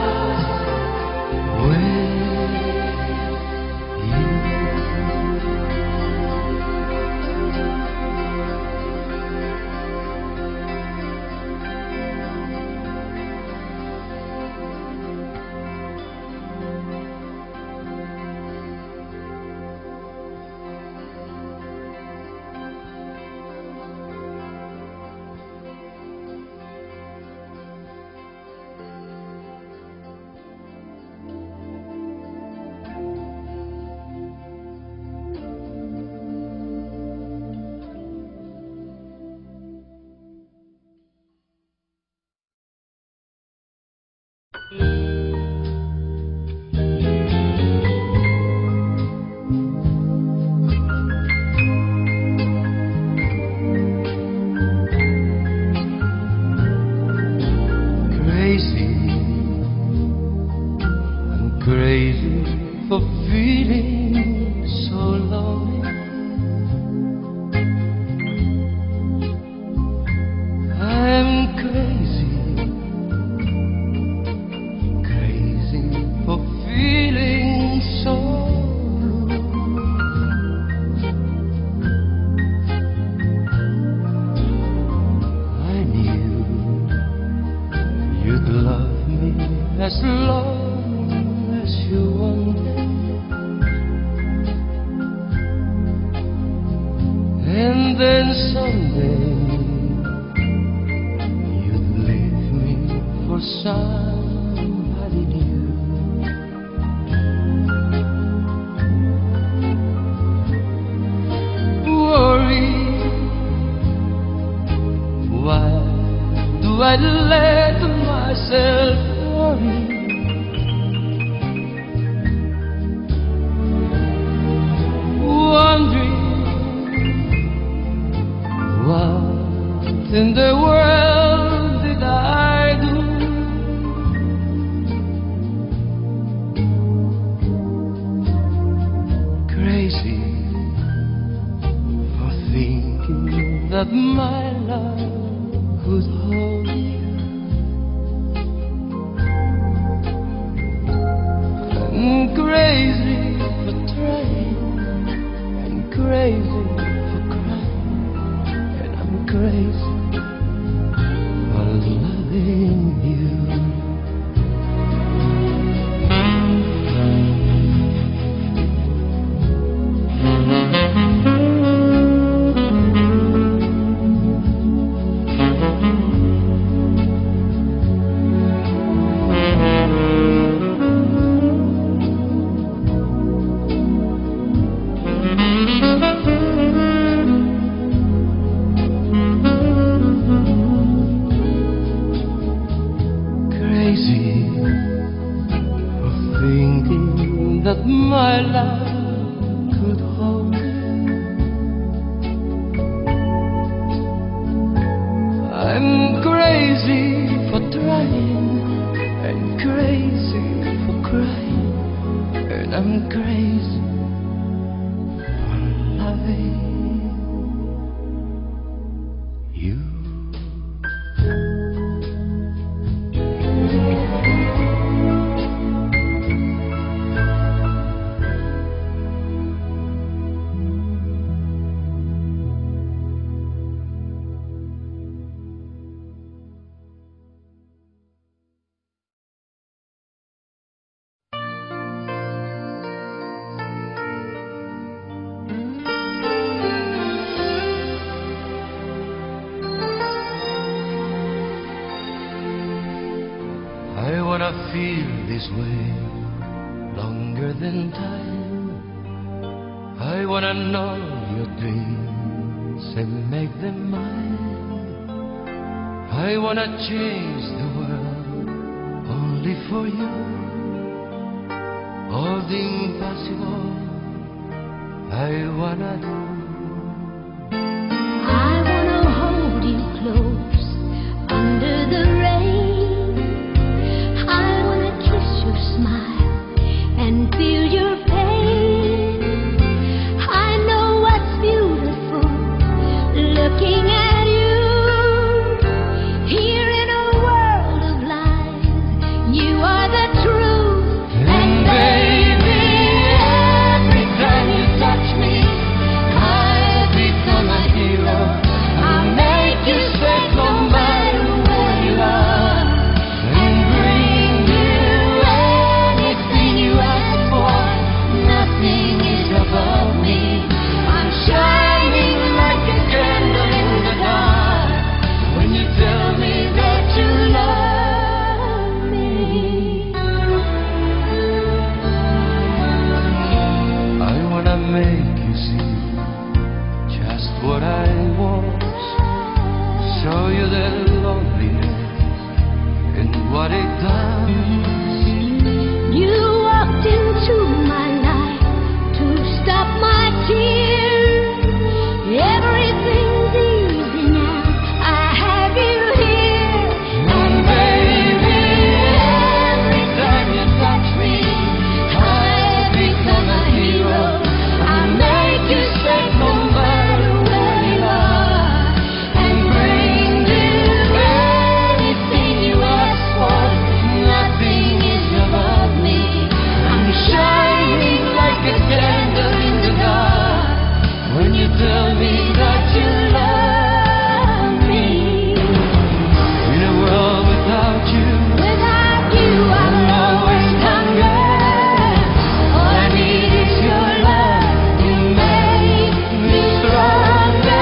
Feel this way longer than time. I wanna know your dreams and make them mine. I wanna change the world only for you. All the impossible I wanna do. what I was. Show you the loneliness and what it does. You walked into my life to stop my tears. Everything's easy now. I have you here. And baby, every time you touch me, I become a hero. I make you safe no matter where you are, and bring you anything you ask for. Nothing is above me. I'm shining like a candle in the dark when you tell me that you love me. In a world without you, Without you, I'll always hunger. All I need is your love to make me stronger.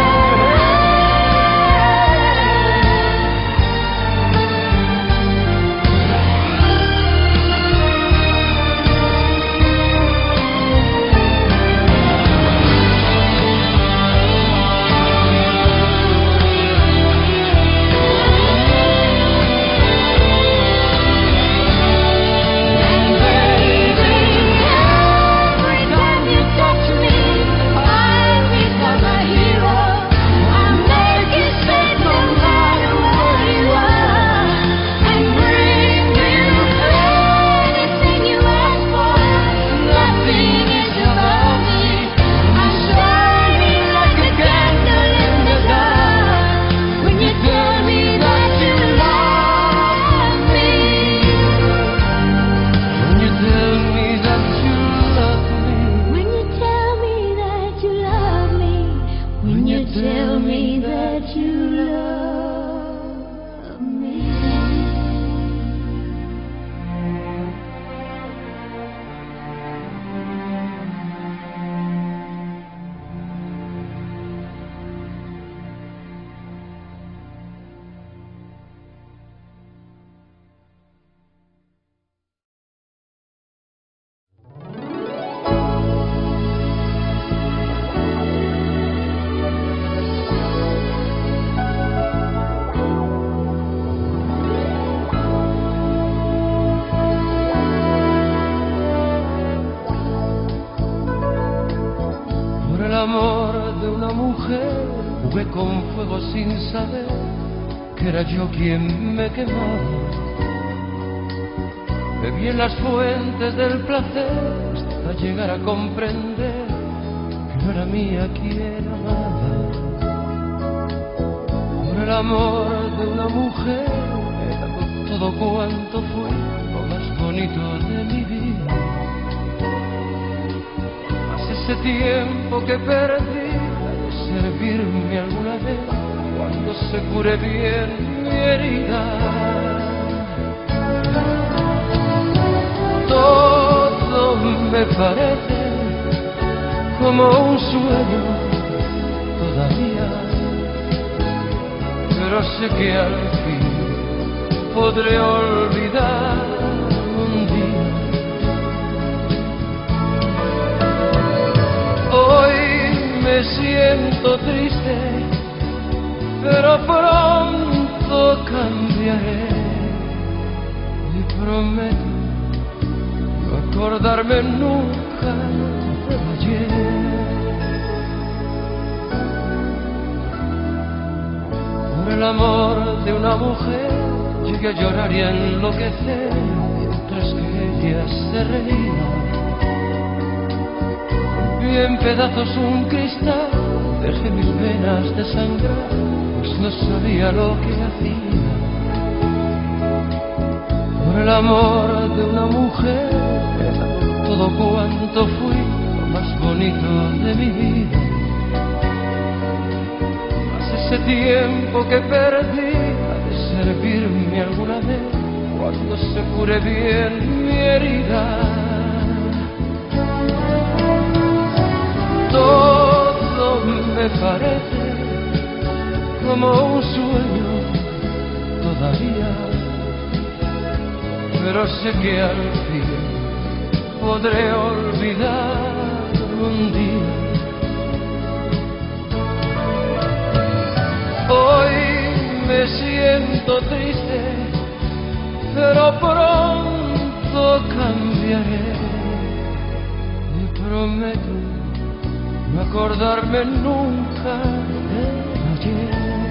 And baby, every time you touch me, I become a hero. I make you safe no matter where you are, and bring you anything you ask for. Nothing is above me. I'm shining like a candle in the dark when you tell me that you love me. when you tell me that you love me, When you tell me that you love me, when you tell me that you love me. por el amor de una mujer, jugué con fuego sin saber que era yo quien me quemaba. Bebí en las fuentes del placer hasta llegar a comprender que no era mía quien amaba. Por el amor de una mujer he dado todo cuanto fue lo más bonito de mi vida. Mas ese tiempo que perdí ha de servirme alguna vez cuando se cure bien mi herida. Todo me parece como un sueño todavía, pero sé que al fin podré olvidar un día. Hoy me siento triste, pero pronto cambiaré y prometo no acordarme nunca de ayer. Por el amor de una mujer llegué a llorar y a enloquecer mientras que ella se reía. Rompí en pedazos un cristal, dejé mis venas desangrar, pues no sabía lo que hacía. Por el amor de una mujer he dado todo cuanto fui, lo más bonito de mi vida. Mas ese tiempo que perdí ha de servirme alguna vez cuando se cure bien mi herida. Todo me parece como un sueño todavía, pero sé que al fin podré olvidar un día. siento triste, pero pronto cambiaré. Y prometo no acordarme nunca de ayer.